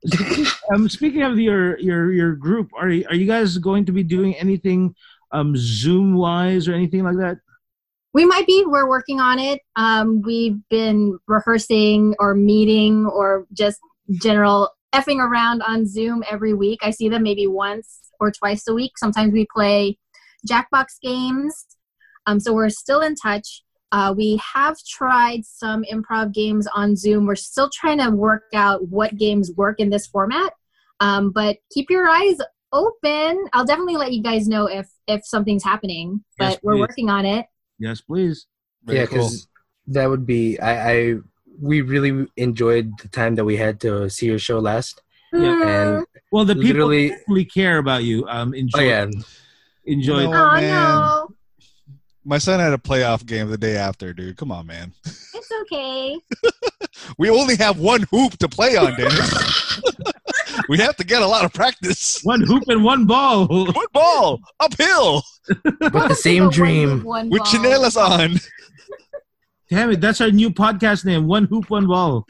um, speaking of your your your group, are you, are you guys going to be doing anything um, Zoom wise or anything like that?
We might be. We're working on it. Um, we've been rehearsing or meeting or just general effing around on Zoom every week. I see them maybe once or twice a week. Sometimes we play Jackbox games. Um, so we're still in touch. Uh, we have tried some improv games on Zoom. We're still trying to work out what games work in this format. Um, but keep your eyes open. I'll definitely let you guys know if if something's happening. But
Yes,
we're
please.
working on it.
Yes, please.
Very
yeah,
cool.
because that would be. I, I we really enjoyed the time that we had to see your show last,
Mm.
and
Well, the people
Literally-
that really care about you. Um, enjoy.
oh yeah,
Enjoy.
No.
Oh,
man.
no.
My son had a playoff game the day after, dude. Come on, man.
It's okay.
We only have one hoop to play on, Dennis. We have to get a lot of practice.
One hoop and one ball.
One ball uphill
But the same dream.
One
with
ball.
chinelas on.
Damn it, that's our new podcast name. One hoop, one ball.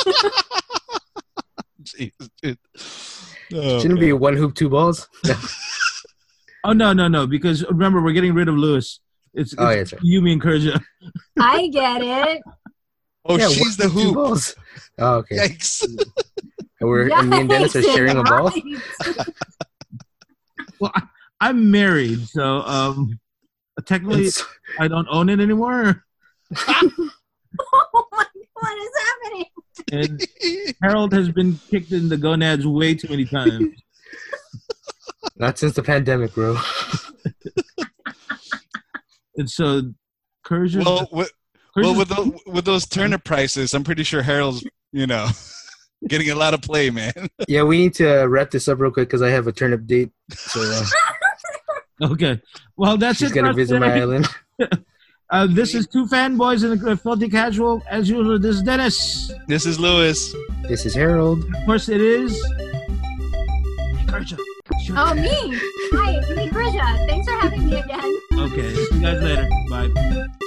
Jesus, dude. Oh,
Shouldn't it be one hoop, two balls?
Oh no, no, no! Because remember, we're getting rid of Lewis. It's, it's
Oh, yeah, that's right.
Yumi and Kurja.
I get it.
oh
Yeah,
she's the
one, two
hoop.
balls. Oh, okay.
Yikes.
And we're and me and Dennis are
Yikes,
sharing a ball.
right.
Well, I, I'm married, so um, technically
It's-
I don't own it anymore.
Oh my, what is happening?
And Harold has been kicked in the gonads way too many times.
Not since the pandemic, bro.
And so, Kurja.
well, with, well with, those, with those turnip prices, I'm pretty sure Harold's, you know, getting a lot of play, man.
Yeah, we need to wrap this up real quick because I have a turnip date. So uh,
Okay. Well, that's
she's
it.
gonna
for
visit my
today.
island.
Uh, this is Two Fanboys and a Filthy Casual. As usual, this is Dennis.
This is Lewis.
This is Harold.
Of course, it is. Kurja. sure.
Oh, me. Hi, it's me, Krisha. Thanks for having me again.
Okay. See you guys later. Bye.